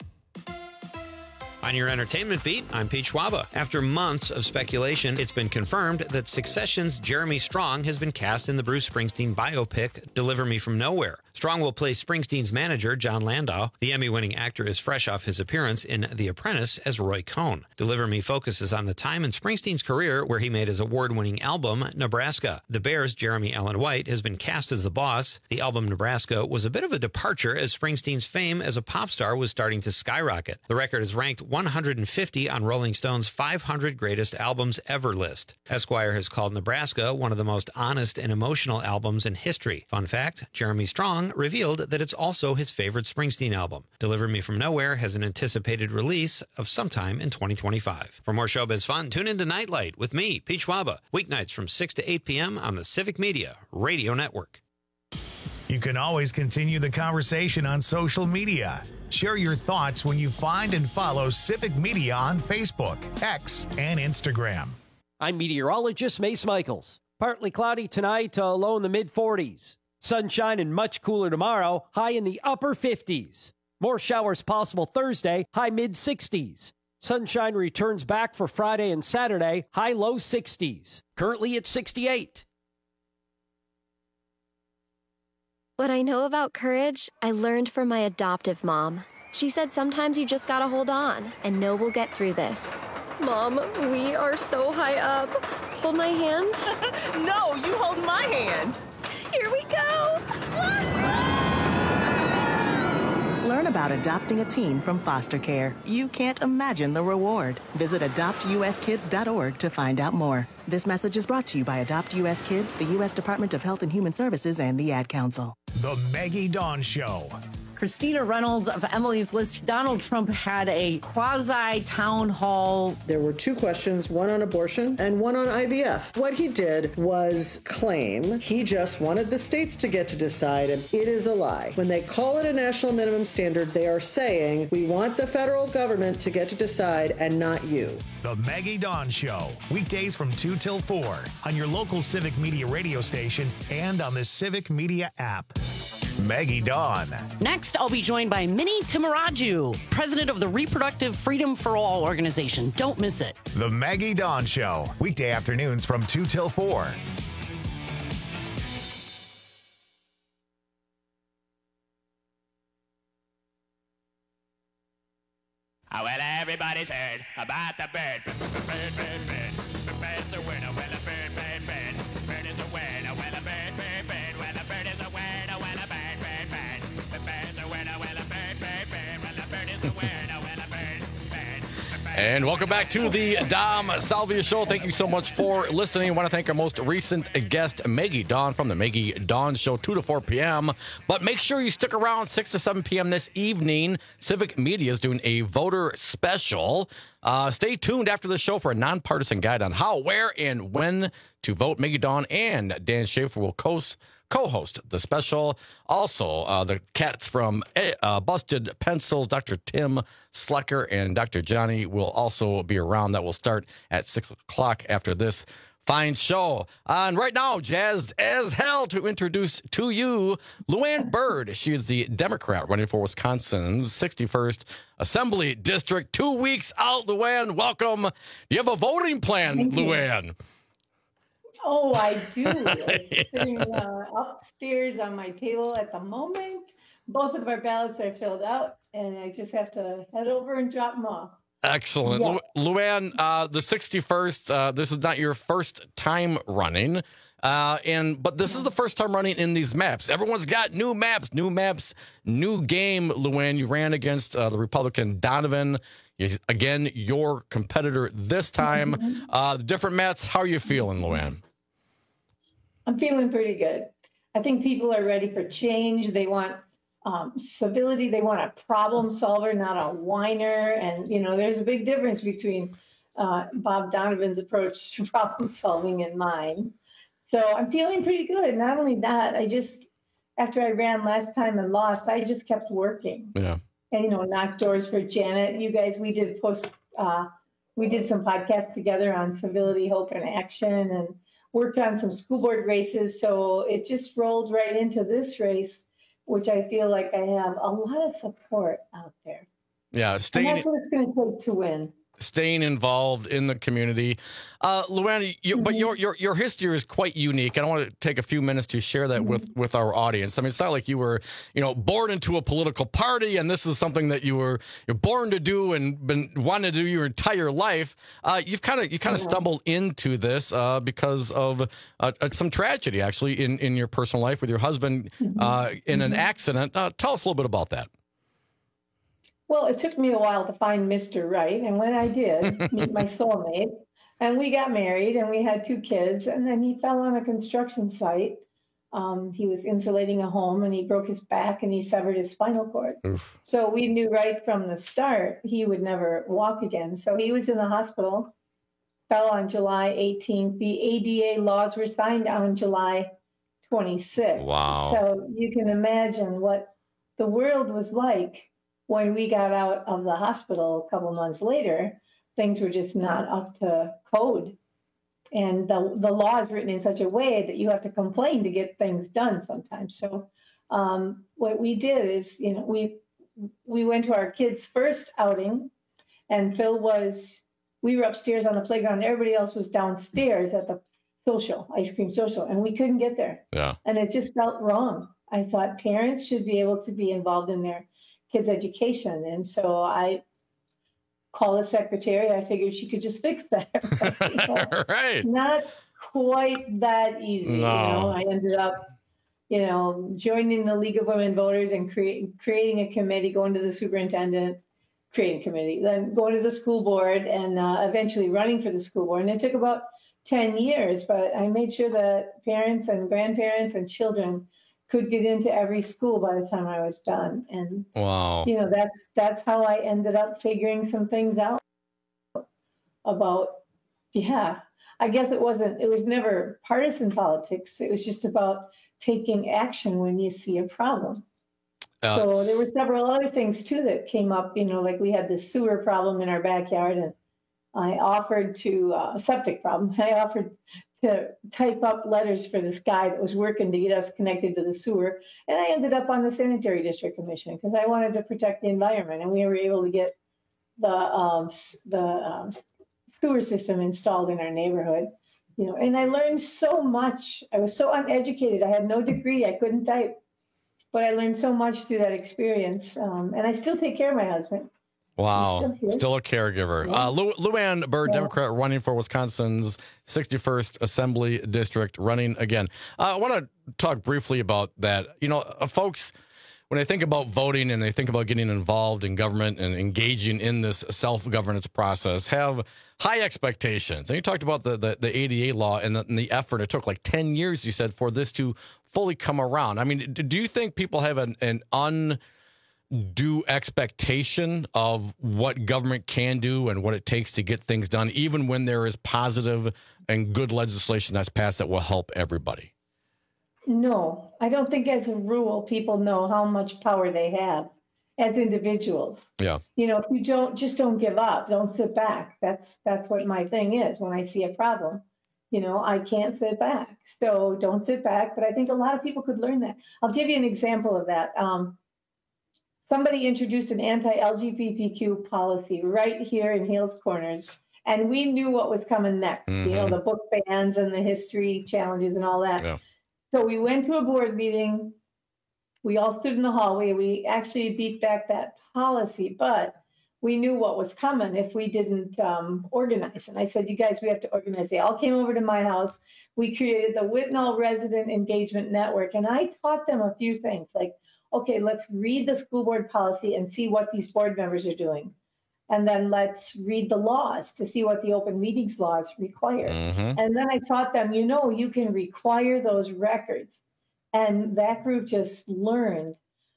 On your entertainment beat, I'm Pete Schwaba. After months of speculation, it's been confirmed that Succession's Jeremy Strong has been cast in the Bruce Springsteen biopic, Deliver Me From Nowhere. Strong will play Springsteen's manager, John Landau. The Emmy-winning actor is fresh off his appearance in The Apprentice as Roy Cohn. Deliver Me focuses on the time in Springsteen's career where he made his award-winning album, Nebraska. The Bears' Jeremy Allen White has been cast as the boss. The album Nebraska was a bit of a departure as Springsteen's fame as a pop star was starting to skyrocket. The record is ranked one hundred fifty on Rolling Stone's five hundred Greatest Albums Ever list. Esquire has called Nebraska one of the most honest and emotional albums in history. Fun fact, Jeremy Strong revealed that it's also his favorite Springsteen album. Deliver Me From Nowhere has an anticipated release of sometime in twenty twenty-five. For more showbiz fun, tune into Nightlight with me, Pete Schwaba, weeknights from six to eight p.m. on the Civic Media Radio Network. You can always continue the conversation on social media. Share your thoughts when you find and follow Civic Media on Facebook, X, and Instagram. I'm meteorologist Mace Michaels. Partly cloudy tonight to low in the mid forties. Sunshine and much cooler tomorrow, high in the upper fifties. More showers possible Thursday, high mid sixties. Sunshine returns back for Friday and Saturday, high low sixties. Currently at sixty-eight. What I know about courage, I learned from my adoptive mom. She said sometimes you just gotta hold on and know we'll get through this. Mom, we are so high up. Hold my hand. No, you hold my hand. Here we go. Learn about adopting a teen from foster care. You can't imagine the reward. Visit adopt u s kids dot org to find out more. This message is brought to you by Adopt U S Kids, the U S Department of Health and Human Services, and the Ad Council. The Maggie Dawn Show. Christina Reynolds of Emily's List. Donald Trump had a quasi town hall. There were two questions, one on abortion and one on I V F. What he did was claim he just wanted the states to get to decide, and it is a lie. When they call it a national minimum standard, they are saying we want the federal government to get to decide and not you. The Maggie Dawn Show, weekdays from two till four on your local Civic Media radio station and on the Civic Media app. Maggie Dawn. Next, I'll be joined by Minnie Timaraju, president of the Reproductive Freedom for All organization. Don't miss it. The Maggie Dawn Show, weekday afternoons from two till four. Oh, well, everybody's heard about the bird. Bird, bird, bird. The bird's a winner. Well, a bird, bird, bird. Bird is a winner. Well, a bird, bird, bird. Well, a bird is a winner. Well, a bird, bird, bird. The bird's a winner. Well, a bird, bird, bird. Well, a bird is a winner. Well, a bird, bird. And welcome back to the Dom Salvia Show. Thank you so much for listening. I want to thank our most recent guest, Maggie Dawn from the Maggie Dawn Show, two to four p.m. But make sure you stick around six to seven p.m. this evening. Civic Media is doing a voter special. Uh, stay tuned after the show for a nonpartisan guide on how, where, and when to vote. Maggie Dawn and Dan Schaefer will co-host co-host the special. Also, uh, the cats from uh, Busted Pencils, Doctor Tim Slecker and Doctor Johnny will also be around. That will start at six o'clock after this fine show. Uh, and right now, jazzed as hell to introduce to you Luann Byrd. She is the Democrat running for Wisconsin's sixty-first Assembly District. Two weeks out, Luann. Welcome. Do you have a voting plan, Luann? Oh, I do. It's sitting uh, upstairs on my table at the moment. Both of our ballots are filled out, and I just have to head over and drop them off. Excellent. Yeah. Lu- Luann, uh, the sixty-first, uh, this is not your first time running, uh, and but this is the first time running in these maps. Everyone's got new maps, new maps, new game, Luann. You ran against uh, the Republican Donovan. He's, again, your competitor this time. Mm-hmm. Uh, different maps, how are you feeling, Luann? I'm feeling pretty good. I think people are ready for change. They want um, civility. They want a problem solver, not a whiner. And, you know, there's a big difference between uh, Bob Donovan's approach to problem solving and mine. So I'm feeling pretty good. Not only that, I just, after I ran last time and lost, I just kept working. Yeah. And, you know, knocked doors for Janet. You guys, we did post, uh, we did some podcasts together on civility, hope, and action, and worked on some school board races. So it just rolled right into this race, which I feel like I have a lot of support out there. Yeah, staying, and that's what it's going to take to win. Staying involved in the community. Uh, Luann, you, mm-hmm. but your, your your history is quite unique. And I want to take a few minutes to share that mm-hmm. with, with our audience. I mean, it's not like you were, you know, born into a political party and this is something that you were you're born to do and been wanting to do your entire life. Uh, you've kind of you kind of mm-hmm. stumbled into this uh, because of uh, some tragedy, actually, in, in your personal life with your husband mm-hmm. uh, in an mm-hmm. accident. Uh, tell us a little bit about that. Well, it took me a while to find Mister Right. And when I did meet my soulmate, and we got married and we had two kids, and then he fell on a construction site. Um, he was insulating a home and he broke his back and he severed his spinal cord. Oof. So we knew right from the start he would never walk again. So he was in the hospital, fell on July eighteenth. The A D A laws were signed on July twenty-sixth. Wow. So you can imagine what the world was like when we got out of the hospital a couple months later. Things were just not up to code. And the, the law is written in such a way that you have to complain to get things done sometimes. So um, what we did is, you know, we we went to our kids' first outing, and Phil was, we were upstairs on the playground. Everybody else was downstairs at the social, ice cream social, and we couldn't get there. Yeah. And it just felt wrong. I thought parents should be able to be involved in their kids' education. And so I called the secretary. I figured she could just fix that. Right? You know, right. Not quite that easy. No. You know, I ended up, you know, joining the League of Women Voters and creating creating a committee, going to the superintendent, creating a committee, then going to the school board, and uh, eventually running for the school board. And it took about ten years, but I made sure that parents and grandparents and children could get into every school by the time I was done. And, wow. you know, that's that's how I ended up figuring some things out about, yeah, I guess it wasn't, it was never partisan politics. It was just about taking action when you see a problem. Uh, so there were several other things too that came up, you know, like we had the sewer problem in our backyard, and I offered to, uh, a septic problem, I offered to type up letters for this guy that was working to get us connected to the sewer. And I ended up on the Sanitary District Commission because I wanted to protect the environment. And we were able to get the um, the um, sewer system installed in our neighborhood. You know, and I learned so much. I was so uneducated. I had no degree. I couldn't type. But I learned so much through that experience. Um, and I still take care of my husband. Wow. Still, still a caregiver. Yeah. Uh, Lu- Luann Byrd, yeah. Democrat, running for Wisconsin's sixty-first Assembly District, running again. Uh, I want to talk briefly about that. You know, uh, folks, when they think about voting and they think about getting involved in government and engaging in this self-governance process, have high expectations. And you talked about the, the, the A D A law and the, and the effort. It took like ten years, you said, for this to fully come around. I mean, do you think people have an, an un... due expectation of what government can do and what it takes to get things done, even when there is positive and good legislation that's passed that will help everybody? No, I don't think as a rule, people know how much power they have as individuals. Yeah. You know, if you don't, just don't give up, don't sit back. That's, that's what my thing is. When I see a problem, you know, I can't sit back. So don't sit back. But I think a lot of people could learn that. I'll give you an example of that. Um, Somebody introduced an anti-L G B T Q policy right here in Hales Corners, and we knew what was coming next, mm-hmm. you know, the book bans and the history challenges and all that. Yeah. So we went to a board meeting. We all stood in the hallway. We actually beat back that policy, but we knew what was coming if we didn't um, organize. And I said, you guys, we have to organize. They all came over to my house. We created the Whitnall Resident Engagement Network, and I taught them a few things like, okay, let's read the school board policy and see what these board members are doing. And then let's read the laws to see what the open meetings laws require. Mm-hmm. And then I taught them, you know, you can require those records. And that group just learned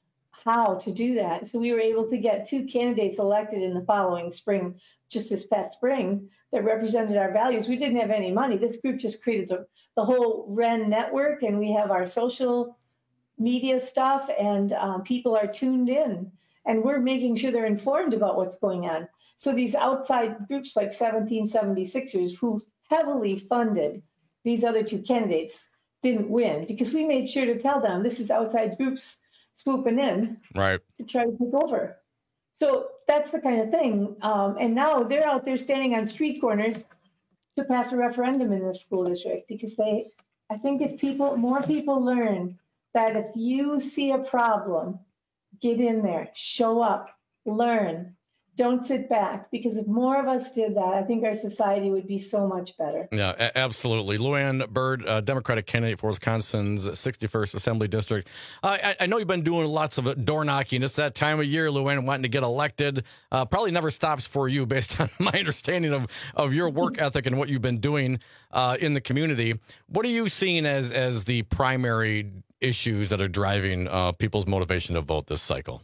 how to do that. So we were able to get two candidates elected in the following spring, just this past spring, that represented our values. We didn't have any money. This group just created the, the whole R E N network, and we have our social media stuff, and um, people are tuned in, and we're making sure they're informed about what's going on. So these outside groups like seventeen seventy-sixers who heavily funded these other two candidates didn't win because we made sure to tell them this is outside groups swooping in right to try to take over. So that's the kind of thing. Um, and now they're out there standing on street corners to pass a referendum in this school district because they, I think if people, more people learn that if you see a problem, get in there, show up, learn, don't sit back. Because if more of us did that, I think our society would be so much better. Yeah, a- absolutely. Luann Byrd, uh, Democratic candidate for Wisconsin's sixty-first Assembly District. Uh, I, I know you've been doing lots of door knocking. It's that time of year, Luann, wanting to get elected. Uh, probably never stops for you based on my understanding of, of your work ethic and what you've been doing uh, in the community. What are you seeing as, as the primary issues that are driving uh, people's motivation to vote this cycle?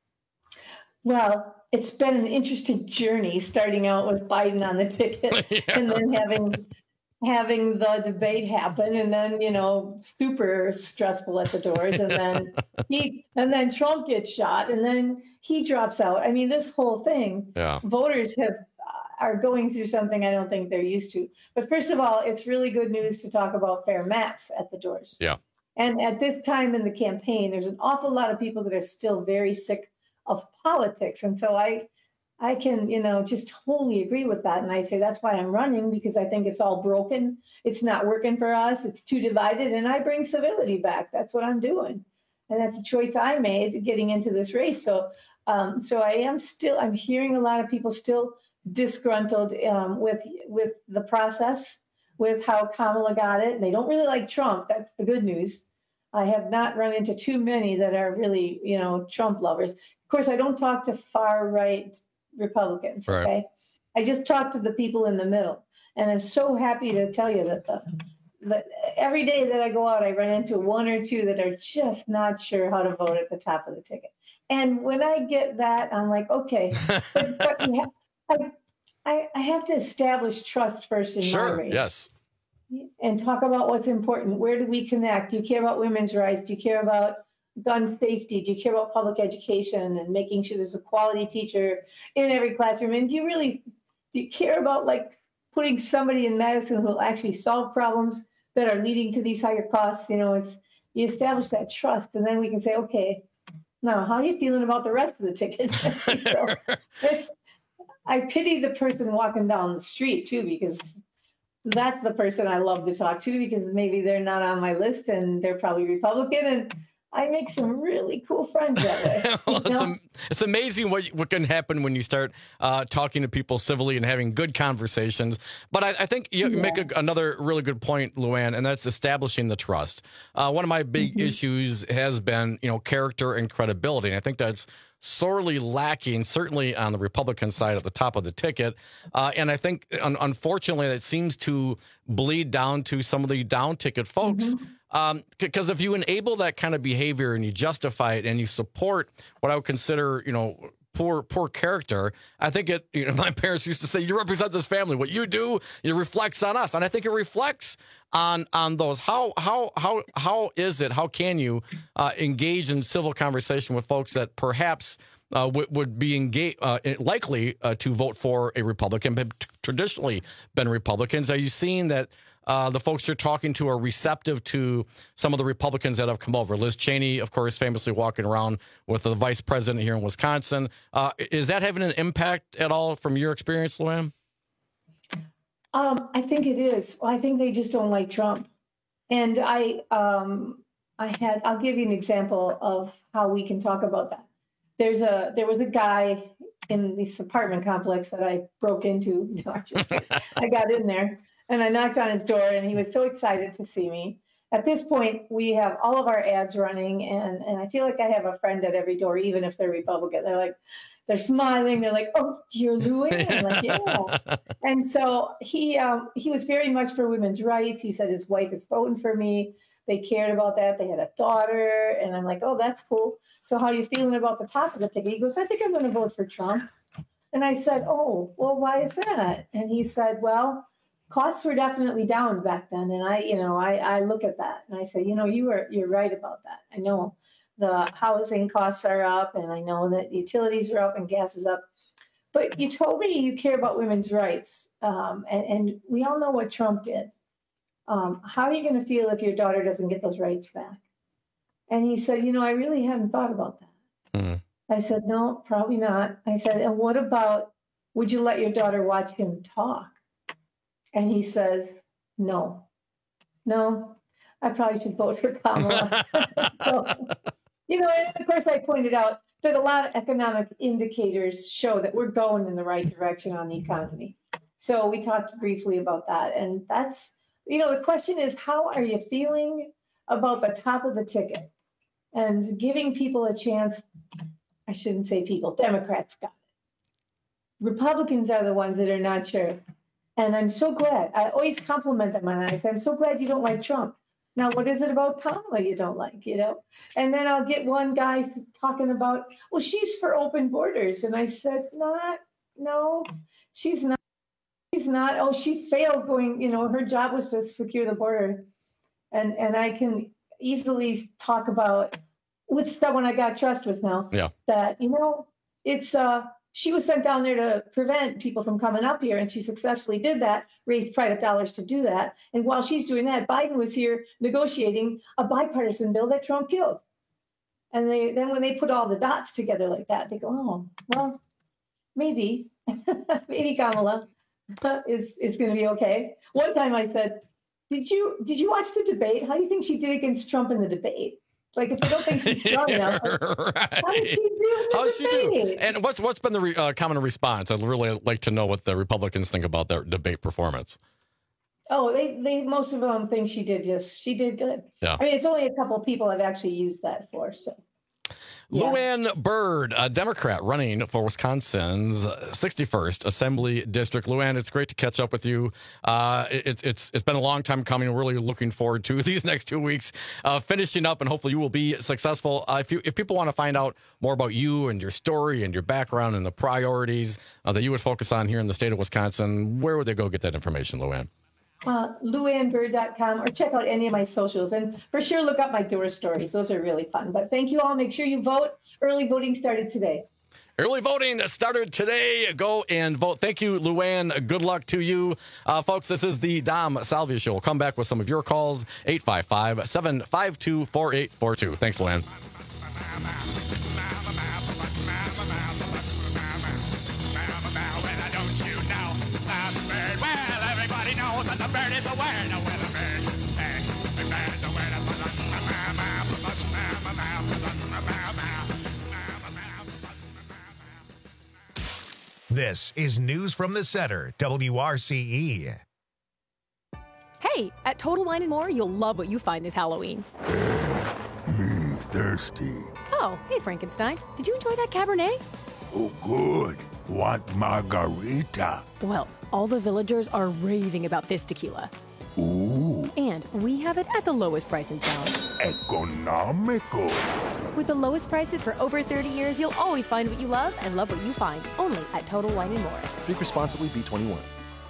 Well, it's been an interesting journey, starting out with Biden on the ticket yeah. and then having having the debate happen, and then, you know, super stressful at the doors, and then he and then Trump gets shot, and then he drops out. I mean, this whole thing, yeah. voters have are going through something I don't think they're used to. But first of all, it's really good news to talk about fair maps at the doors. Yeah. And at this time in the campaign, there's an awful lot of people that are still very sick of politics. And so I I can, you know, just totally agree with that. And I say that's why I'm running, because I think it's all broken. It's not working for us. It's too divided. And I bring civility back. That's what I'm doing. And that's a choice I made getting into this race. So um, so I am still, I'm hearing a lot of people still disgruntled um, with with the process, with how Kamala got it. They don't really like Trump. That's the good news. I have not run into too many that are really, you know, Trump lovers. Of course, I don't talk to far right Republicans. Right. Okay. I just talk to the people in the middle. And I'm so happy to tell you that the but every day that I go out, I run into one or two that are just not sure how to vote at the top of the ticket. And when I get that, I'm like, okay, but, but yeah, I, I, I have to establish trust first in sure, my race. Yes. And talk about what's important. Where do we connect? Do you care about women's rights? Do you care about gun safety? Do you care about public education and making sure there's a quality teacher in every classroom? And do you really, do you care about like putting somebody in Madison who will actually solve problems that are leading to these higher costs? You know, it's, you establish that trust, and then we can say, okay, now how are you feeling about the rest of the ticket? So it's, I pity the person walking down the street too, because that's the person I love to talk to, because maybe they're not on my list and they're probably Republican, and I make some really cool friends that way. Well, it's, am- it's amazing what what can happen when you start uh, talking to people civilly and having good conversations. But I, I think you yeah. make a, another really good point, Luann, and that's establishing the trust. Uh, one of my big mm-hmm. issues has been, you know, character and credibility. And I think that's sorely lacking, certainly on the Republican side at the top of the ticket. Uh, and I think, un- unfortunately, that seems to bleed down to some of the down ticket folks. Mm-hmm. Um, because if you enable that kind of behavior and you justify it and you support what I would consider, you know, poor, poor character, I think it, you know, my parents used to say, you represent this family. What you do, it reflects on us. And I think it reflects on, on those. How, how, how, how is it, how can you, uh, engage in civil conversation with folks that perhaps, uh, w- would be engaged, uh, likely, uh, to vote for a Republican, but t- traditionally been Republicans? Are you seeing that, Uh, the folks you're talking to are receptive to some of the Republicans that have come over? Liz Cheney, of course, famously walking around with the vice president here in Wisconsin. Uh, is that having an impact at all from your experience, Luann? Um, I think it is. I think they just don't like Trump. And I, um, I had, I'll give you an example of how we can talk about that. There's a, there was a guy in this apartment complex that I broke into. I got in there. And I knocked on his door, and he was so excited to see me. At this point, we have all of our ads running, and, and I feel like I have a friend at every door, even if they're Republican. They're like, they're smiling. They're like, oh, you're Luann? I'm like, yeah. And so he um, he was very much for women's rights. He said his wife is voting for me. They cared about that. They had a daughter. And I'm like, oh, that's cool. So how are you feeling about the top of the ticket? He goes, I think I'm going to vote for Trump. And I said, oh, well, why is that? And he said, well, costs were definitely down back then. And I, you know, I, I look at that and I say, you know, you were, you're right about that. I know the housing costs are up, and I know that utilities are up and gas is up. But you told me you care about women's rights. Um, and, and we all know what Trump did. Um, how are you going to feel if your daughter doesn't get those rights back? And he said, you know, I really hadn't thought about that. Mm. I said, no, probably not. I said, and what about, would you let your daughter watch him talk? And he says, no, no, I probably should vote for Kamala. So, you know, and of course I pointed out that a lot of economic indicators show that we're going in the right direction on the economy. So we talked briefly about that. And that's, you know, the question is, how are you feeling about the top of the ticket? And giving people a chance, I shouldn't say people, Democrats got it. Republicans are the ones that are not sure. And I'm so glad. I always compliment them on that. I say, I'm so glad you don't like Trump. Now, what is it about Kamala you don't like, you know? And then I'll get one guy talking about, well, she's for open borders. And I said, not, no, she's not. She's not. Oh, she failed going, you know, her job was to secure the border. And and I can easily talk about with someone I got trust with now. Yeah. That, you know, it's, uh, she was sent down there to prevent people from coming up here, and she successfully did that, raised private dollars to do that. And while she's doing that, Biden was here negotiating a bipartisan bill that Trump killed. And they then when they put all the dots together like that, they go, oh, well, maybe, maybe Kamala is, is going to be okay. One time I said, did you did you watch the debate? How do you think she did against Trump in the debate? Like, if you don't think she's strong enough, right. how did she do? How did she do? And what's what's been the re, uh, common response? I'd really like to know what the Republicans think about their debate performance. Oh, they, they most of them think she did just she did good. Yeah. I mean, it's only a couple of people I've actually used that for. So. Yeah. Luann Byrd, a Democrat running for Wisconsin's sixty-first Assembly District. Luann, it's great to catch up with you. Uh, it's it's it's been a long time coming. We're really looking forward to these next two weeks, uh, finishing up, and hopefully you will be successful. Uh, if you if people want to find out more about you and your story and your background and the priorities uh, that you would focus on here in the state of Wisconsin, where would they go get that information, Luann? Uh, luann byrd dot com, or check out any of my socials, and for sure look up my tour stories. Those are really fun. But thank you all. Make sure you vote. Early voting started today. Early voting started today. Go and vote. Thank you, Luann. Good luck to you. Uh, folks, this is the Dom Salvia Show. We'll come back with some of your calls. eight five five, seven five two, four eight four two. Thanks, Luann. This is News from the Center, W R C E. Hey, at Total Wine and More, you'll love what you find this Halloween. Me thirsty. Oh, hey, Frankenstein. Did you enjoy that Cabernet? Oh, good. Want margarita? Well, all the villagers are raving about this tequila. Ooh. And we have it at the lowest price in town. Economical. With the lowest prices for over thirty years, you'll always find what you love and love what you find. Only at Total Wine and More. Drink responsibly, B twenty-one.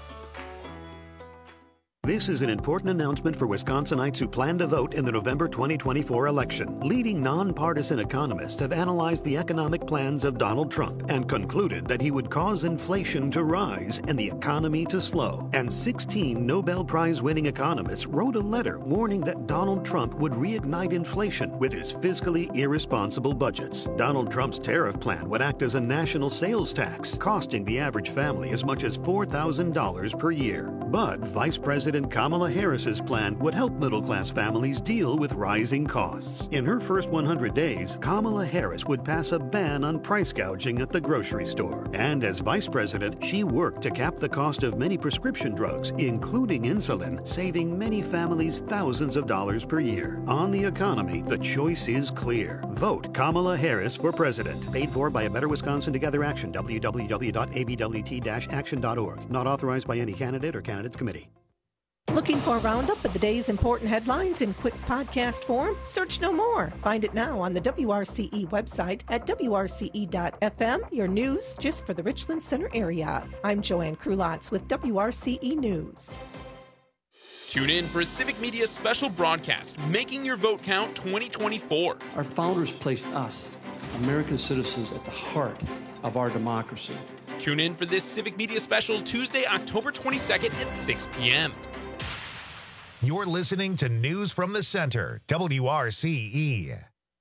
This is an important announcement for Wisconsinites who plan to vote in the November twenty twenty-four election. Leading nonpartisan economists have analyzed the economic plans of Donald Trump and concluded that he would cause inflation to rise and the economy to slow. And sixteen Nobel Prize-winning economists wrote a letter warning that Donald Trump would reignite inflation with his fiscally irresponsible budgets. Donald Trump's tariff plan would act as a national sales tax, costing the average family as much as four thousand dollars per year. But Vice President Kamala Harris's plan would help middle-class families deal with rising costs. In her first one hundred days, Kamala Harris would pass a ban on price gouging at the grocery store. And as vice president, she worked to cap the cost of many prescription drugs, including insulin, saving many families thousands of dollars per year. On the economy, the choice is clear. Vote Kamala Harris for president. Paid for by A Better Wisconsin Together Action, w w w dot a b w t dash action dot org. Not authorized by any candidate or candidates committee. Looking for a roundup of the day's important headlines in quick podcast form? Search no more. Find it now on the W R C E website at w r c e dot f m. Your news just for the Richland Center area. I'm Joanne Krulotz with W R C E News. Tune in for a Civic Media special broadcast, Making Your Vote Count twenty twenty-four. Our founders placed us, American citizens, at the heart of our democracy. Tune in for this Civic Media special Tuesday, October twenty-second at six p.m. You're listening to News from the Center, W R C E.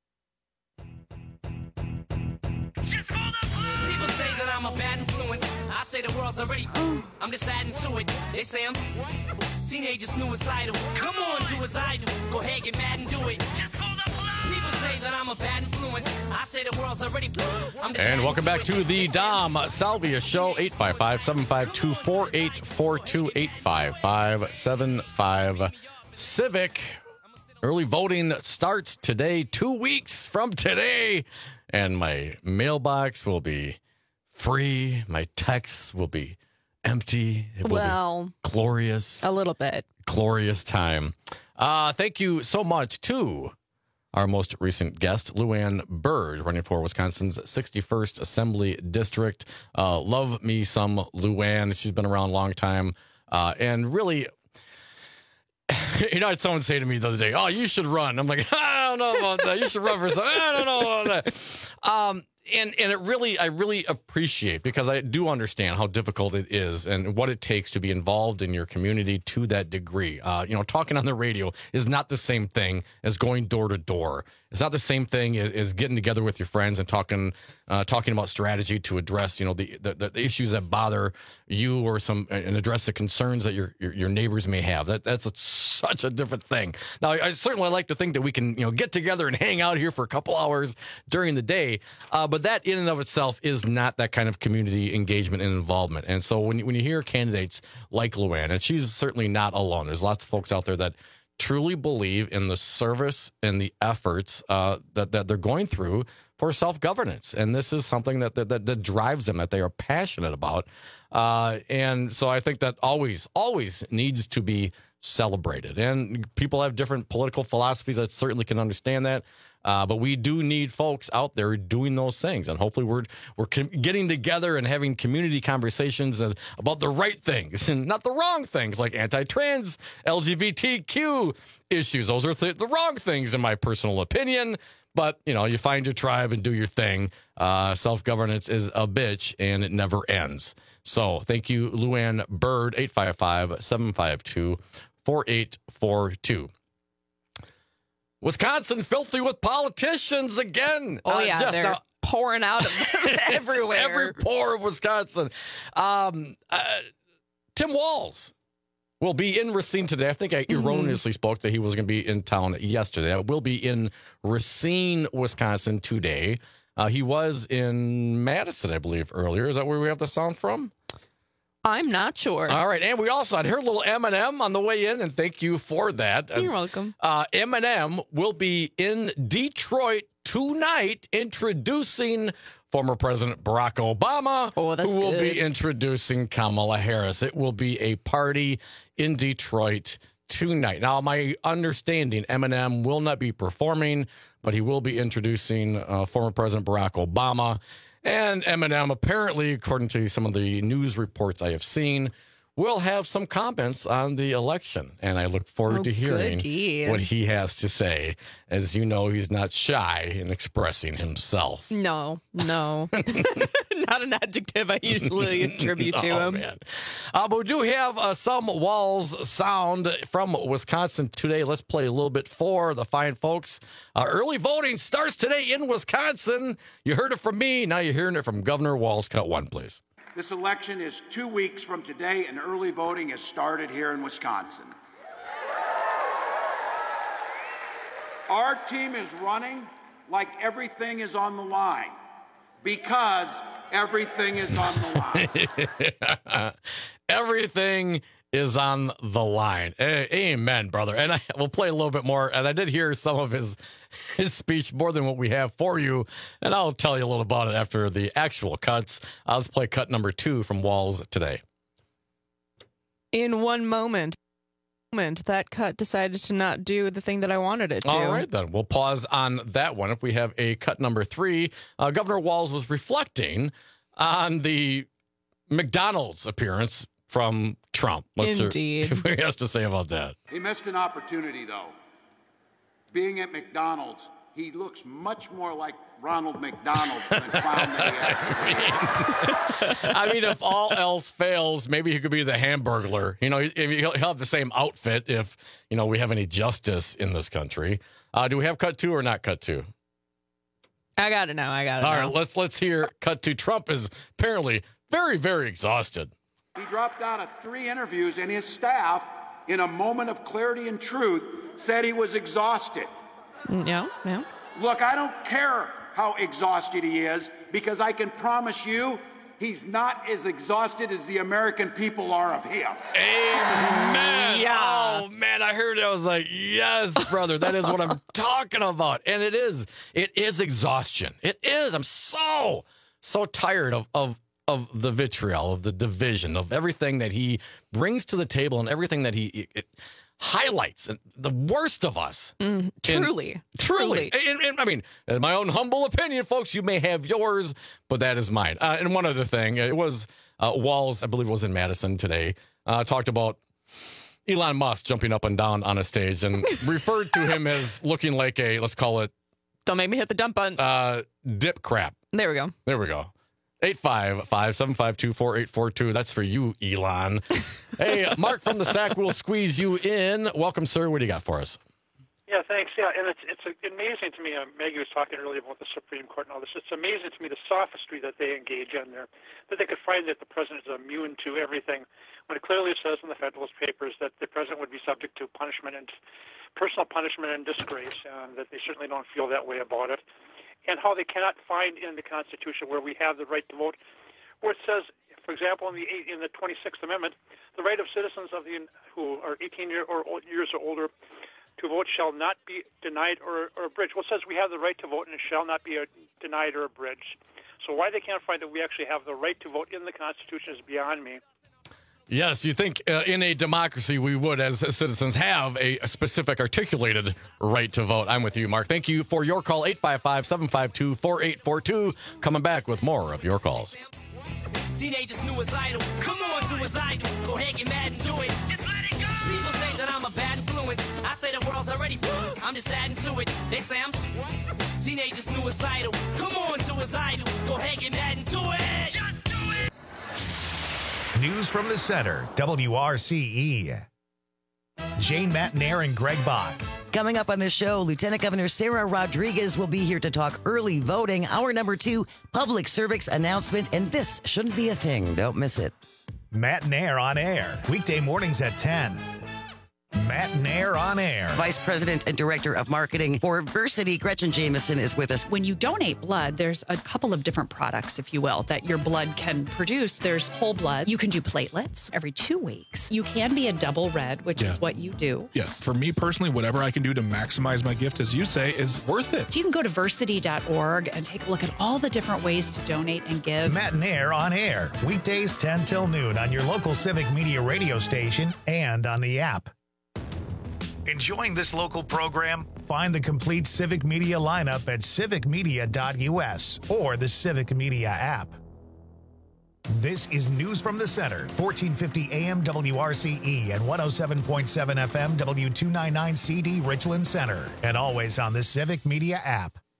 People say that I'm a bad influence. I say the world's already. I'm just adding to it. They say I'm teenagers suicidal. Come on, do as I do. Go ahead, get mad and do it. People say that I'm a bad influence. I say the world's already. I'm just And welcome back to the Dom Salvia Show. eight five five, seven five two, four eight four two, eight five five, seven five Civic. Early voting starts today, two weeks from today. And my mailbox will be free. My texts will be empty. It will Well, be glorious. a little bit. Glorious time. Uh, thank you so much to our most recent guest, Luann Byrd, running for Wisconsin's sixty-first Assembly District. Uh, love me some Luann. She's been around a long time. Uh, and really, you know, I had someone say to me the other day, oh, you should run. I'm like, I don't know about that. You should run for something. I don't know about that. Um, and and it really, I really appreciate, because I do understand how difficult it is and what it takes to be involved in your community to that degree. Uh, you know, talking on the radio is not the same thing as going door to door. It's not the same thing as, as getting together with your friends and talking uh, talking about strategy to address, you know, the, the, the issues that bother you, or some and address the concerns that your your, your neighbors may have. That that's a, such a different thing. Now, I, I certainly like to think that we can, you know, get together and hang out here for a couple hours during the day, uh, but that in and of itself is not that kind of community engagement and involvement. And so when when you hear candidates like Luann, and she's certainly not alone. There's lots of folks out there that truly believe in the service and the efforts uh, that, that they're going through for self-governance. And this is something that, that, that, that drives them, that they are passionate about. Uh, and so I think that always, always needs to be celebrated. And people have different political philosophies. I certainly can understand that. Uh, but we do need folks out there doing those things, and hopefully we're we're com- getting together and having community conversations and, about the right things and not the wrong things, like anti-trans, L G B T Q issues. Those are th- the wrong things, in my personal opinion. But you know, you find your tribe and do your thing. Uh, self-governance is a bitch, and it never ends. So thank you, Luann Bird, eight five five, seven five two, four eight four two. Wisconsin filthy with politicians again. Oh, uh, yeah. Just They're now, pouring out of them everywhere. Every pore of Wisconsin. Um, uh, Tim Walz will be in Racine today. I think I erroneously mm-hmm. spoke that he was going to be in town yesterday. I will be in Racine, Wisconsin today. Uh, he was in Madison, I believe, earlier. Is that where we have the sound from? I'm not sure. All right. And we also had heard a little Eminem on the way in, and thank you for that. You're welcome. Uh, Eminem will be in Detroit tonight introducing former President Barack Obama, oh, that's who will good. be introducing Kamala Harris. It will be a party in Detroit tonight. Now, my understanding, Eminem will not be performing, but he will be introducing uh, former President Barack Obama. And Eminem, apparently, according to some of the news reports I have seen, will have some comments on the election. And I look forward oh, to hearing goody. what he has to say. As you know, he's not shy in expressing himself. No, no. Not an adjective I usually attribute no, to him. Man. Uh, but we do have uh, some Walz sound from Wisconsin today. Let's play a little bit for the fine folks. Uh, early voting starts today in Wisconsin. You heard it from me. Now you're hearing it from Governor Walz. Cut one, please. This election is two weeks from today, and early voting has started here in Wisconsin. Our team is running like everything is on the line, because everything is on the line. Everything is on the line. A- Amen, brother. And I will play a little bit more. And I did hear some of his his speech, more than what we have for you. And I'll tell you a little about it after the actual cuts. Uh, let's play cut number two from Walz today. In one moment, moment, that cut decided to not do the thing that I wanted it to. All right, then. We'll pause on that one. If we have a cut number three, uh, Governor Walz was reflecting on the McDonald's appearance from Trump. Let's Indeed. hear what he has to say about that. He missed an opportunity, though. Being at McDonald's, he looks much more like Ronald McDonald than the clown that he actually is. I mean, if all else fails, maybe he could be the Hamburglar. You know, he'll have the same outfit if, you know, we have any justice in this country. Uh, do we have cut two or not cut two? I got it now. I got it All now. right, let's, let's hear cut two. Trump is apparently very, very exhausted. He dropped out of three interviews, and his staff, in a moment of clarity and truth, said he was exhausted. Yeah, yeah. Look, I don't care how exhausted he is, because I can promise you he's not as exhausted as the American people are of him. Amen. Yeah. Oh, man, I heard it. I was like, yes, brother, that is what I'm talking about. And it is. It is exhaustion. It is. I'm so, so tired of, of, of the vitriol, of the division, of everything that he brings to the table and everything that he it, highlights, and the worst of us. Mm, truly. And, truly. And, and, I mean, in my own humble opinion, folks, you may have yours, but that is mine. Uh, and one other thing, it was uh, Walz, I believe, was in Madison today, uh, talked about Elon Musk jumping up and down on a stage and referred to him as looking like a, let's call it, don't make me hit the dump button. Uh, dip crap. There we go. There we go. eight five five, seven five two, four eight four two. That's for you, Elon. Hey, Mark from the Sack will squeeze you in. Welcome, sir. What do you got for us? Yeah, thanks. Yeah, and it's it's amazing to me. Uh, Maggie was talking earlier about the Supreme Court and all this. It's amazing to me the sophistry that they engage in there, that they could find that the president is immune to everything, when it clearly says in the Federalist Papers that the president would be subject to punishment and personal punishment and disgrace, and that they certainly don't feel that way about it. And how they cannot find in the Constitution where we have the right to vote, where it says if For example, in the in the twenty-sixth Amendment, the right of citizens of the who are eighteen year or years or older to vote shall not be denied or, or abridged. Well, it says we have the right to vote and it shall not be a, denied or abridged. So why they can't find that we actually have the right to vote in the Constitution is beyond me. Yes, you think uh, in a democracy we would, as citizens, have a, a specific articulated right to vote. I'm with you, Mark. Thank you for your call, eight five five, seven five two, four eight four two. Coming back with more of your calls. Teenagers knew his idol. Come on, do as I do. Go ahead, get mad and do it. Just let it go. People say that I'm a bad influence. I say the world's already. I'm just adding to it. They say I'm. Teenagers knew his idol. Come on, do as I do. Go ahead, get mad and do it. Just do it. News from the center, W R C E. Jane Matnair and Greg Bach. Coming up on this show, Lieutenant Governor Sarah Rodriguez will be here to talk early voting. Hour number two, public service announcement, and this shouldn't be a thing. Don't miss it. Matnair on air, weekday mornings at ten. Matnair on air. Vice President and Director of Marketing for Versity, Gretchen Jameson, is with us. When you donate blood, there's a couple of different products, if you will, that your blood can produce. There's whole blood. You can do platelets every two weeks. You can be a double red, which Yeah. is what you do. Yes, for me personally, whatever I can do to maximize my gift, as you say, is worth it. So you can go to versity dot org and take a look at all the different ways to donate and give. Matnair on air, weekdays ten till noon on your local Civic Media radio station and on the app. Enjoying this local program? Find the complete Civic Media lineup at civic media dot U S or the Civic Media app. This is News from the Center, fourteen fifty A M W R C E and one oh seven point seven F M W two ninety-nine C D Richland Center, and always on the Civic Media app.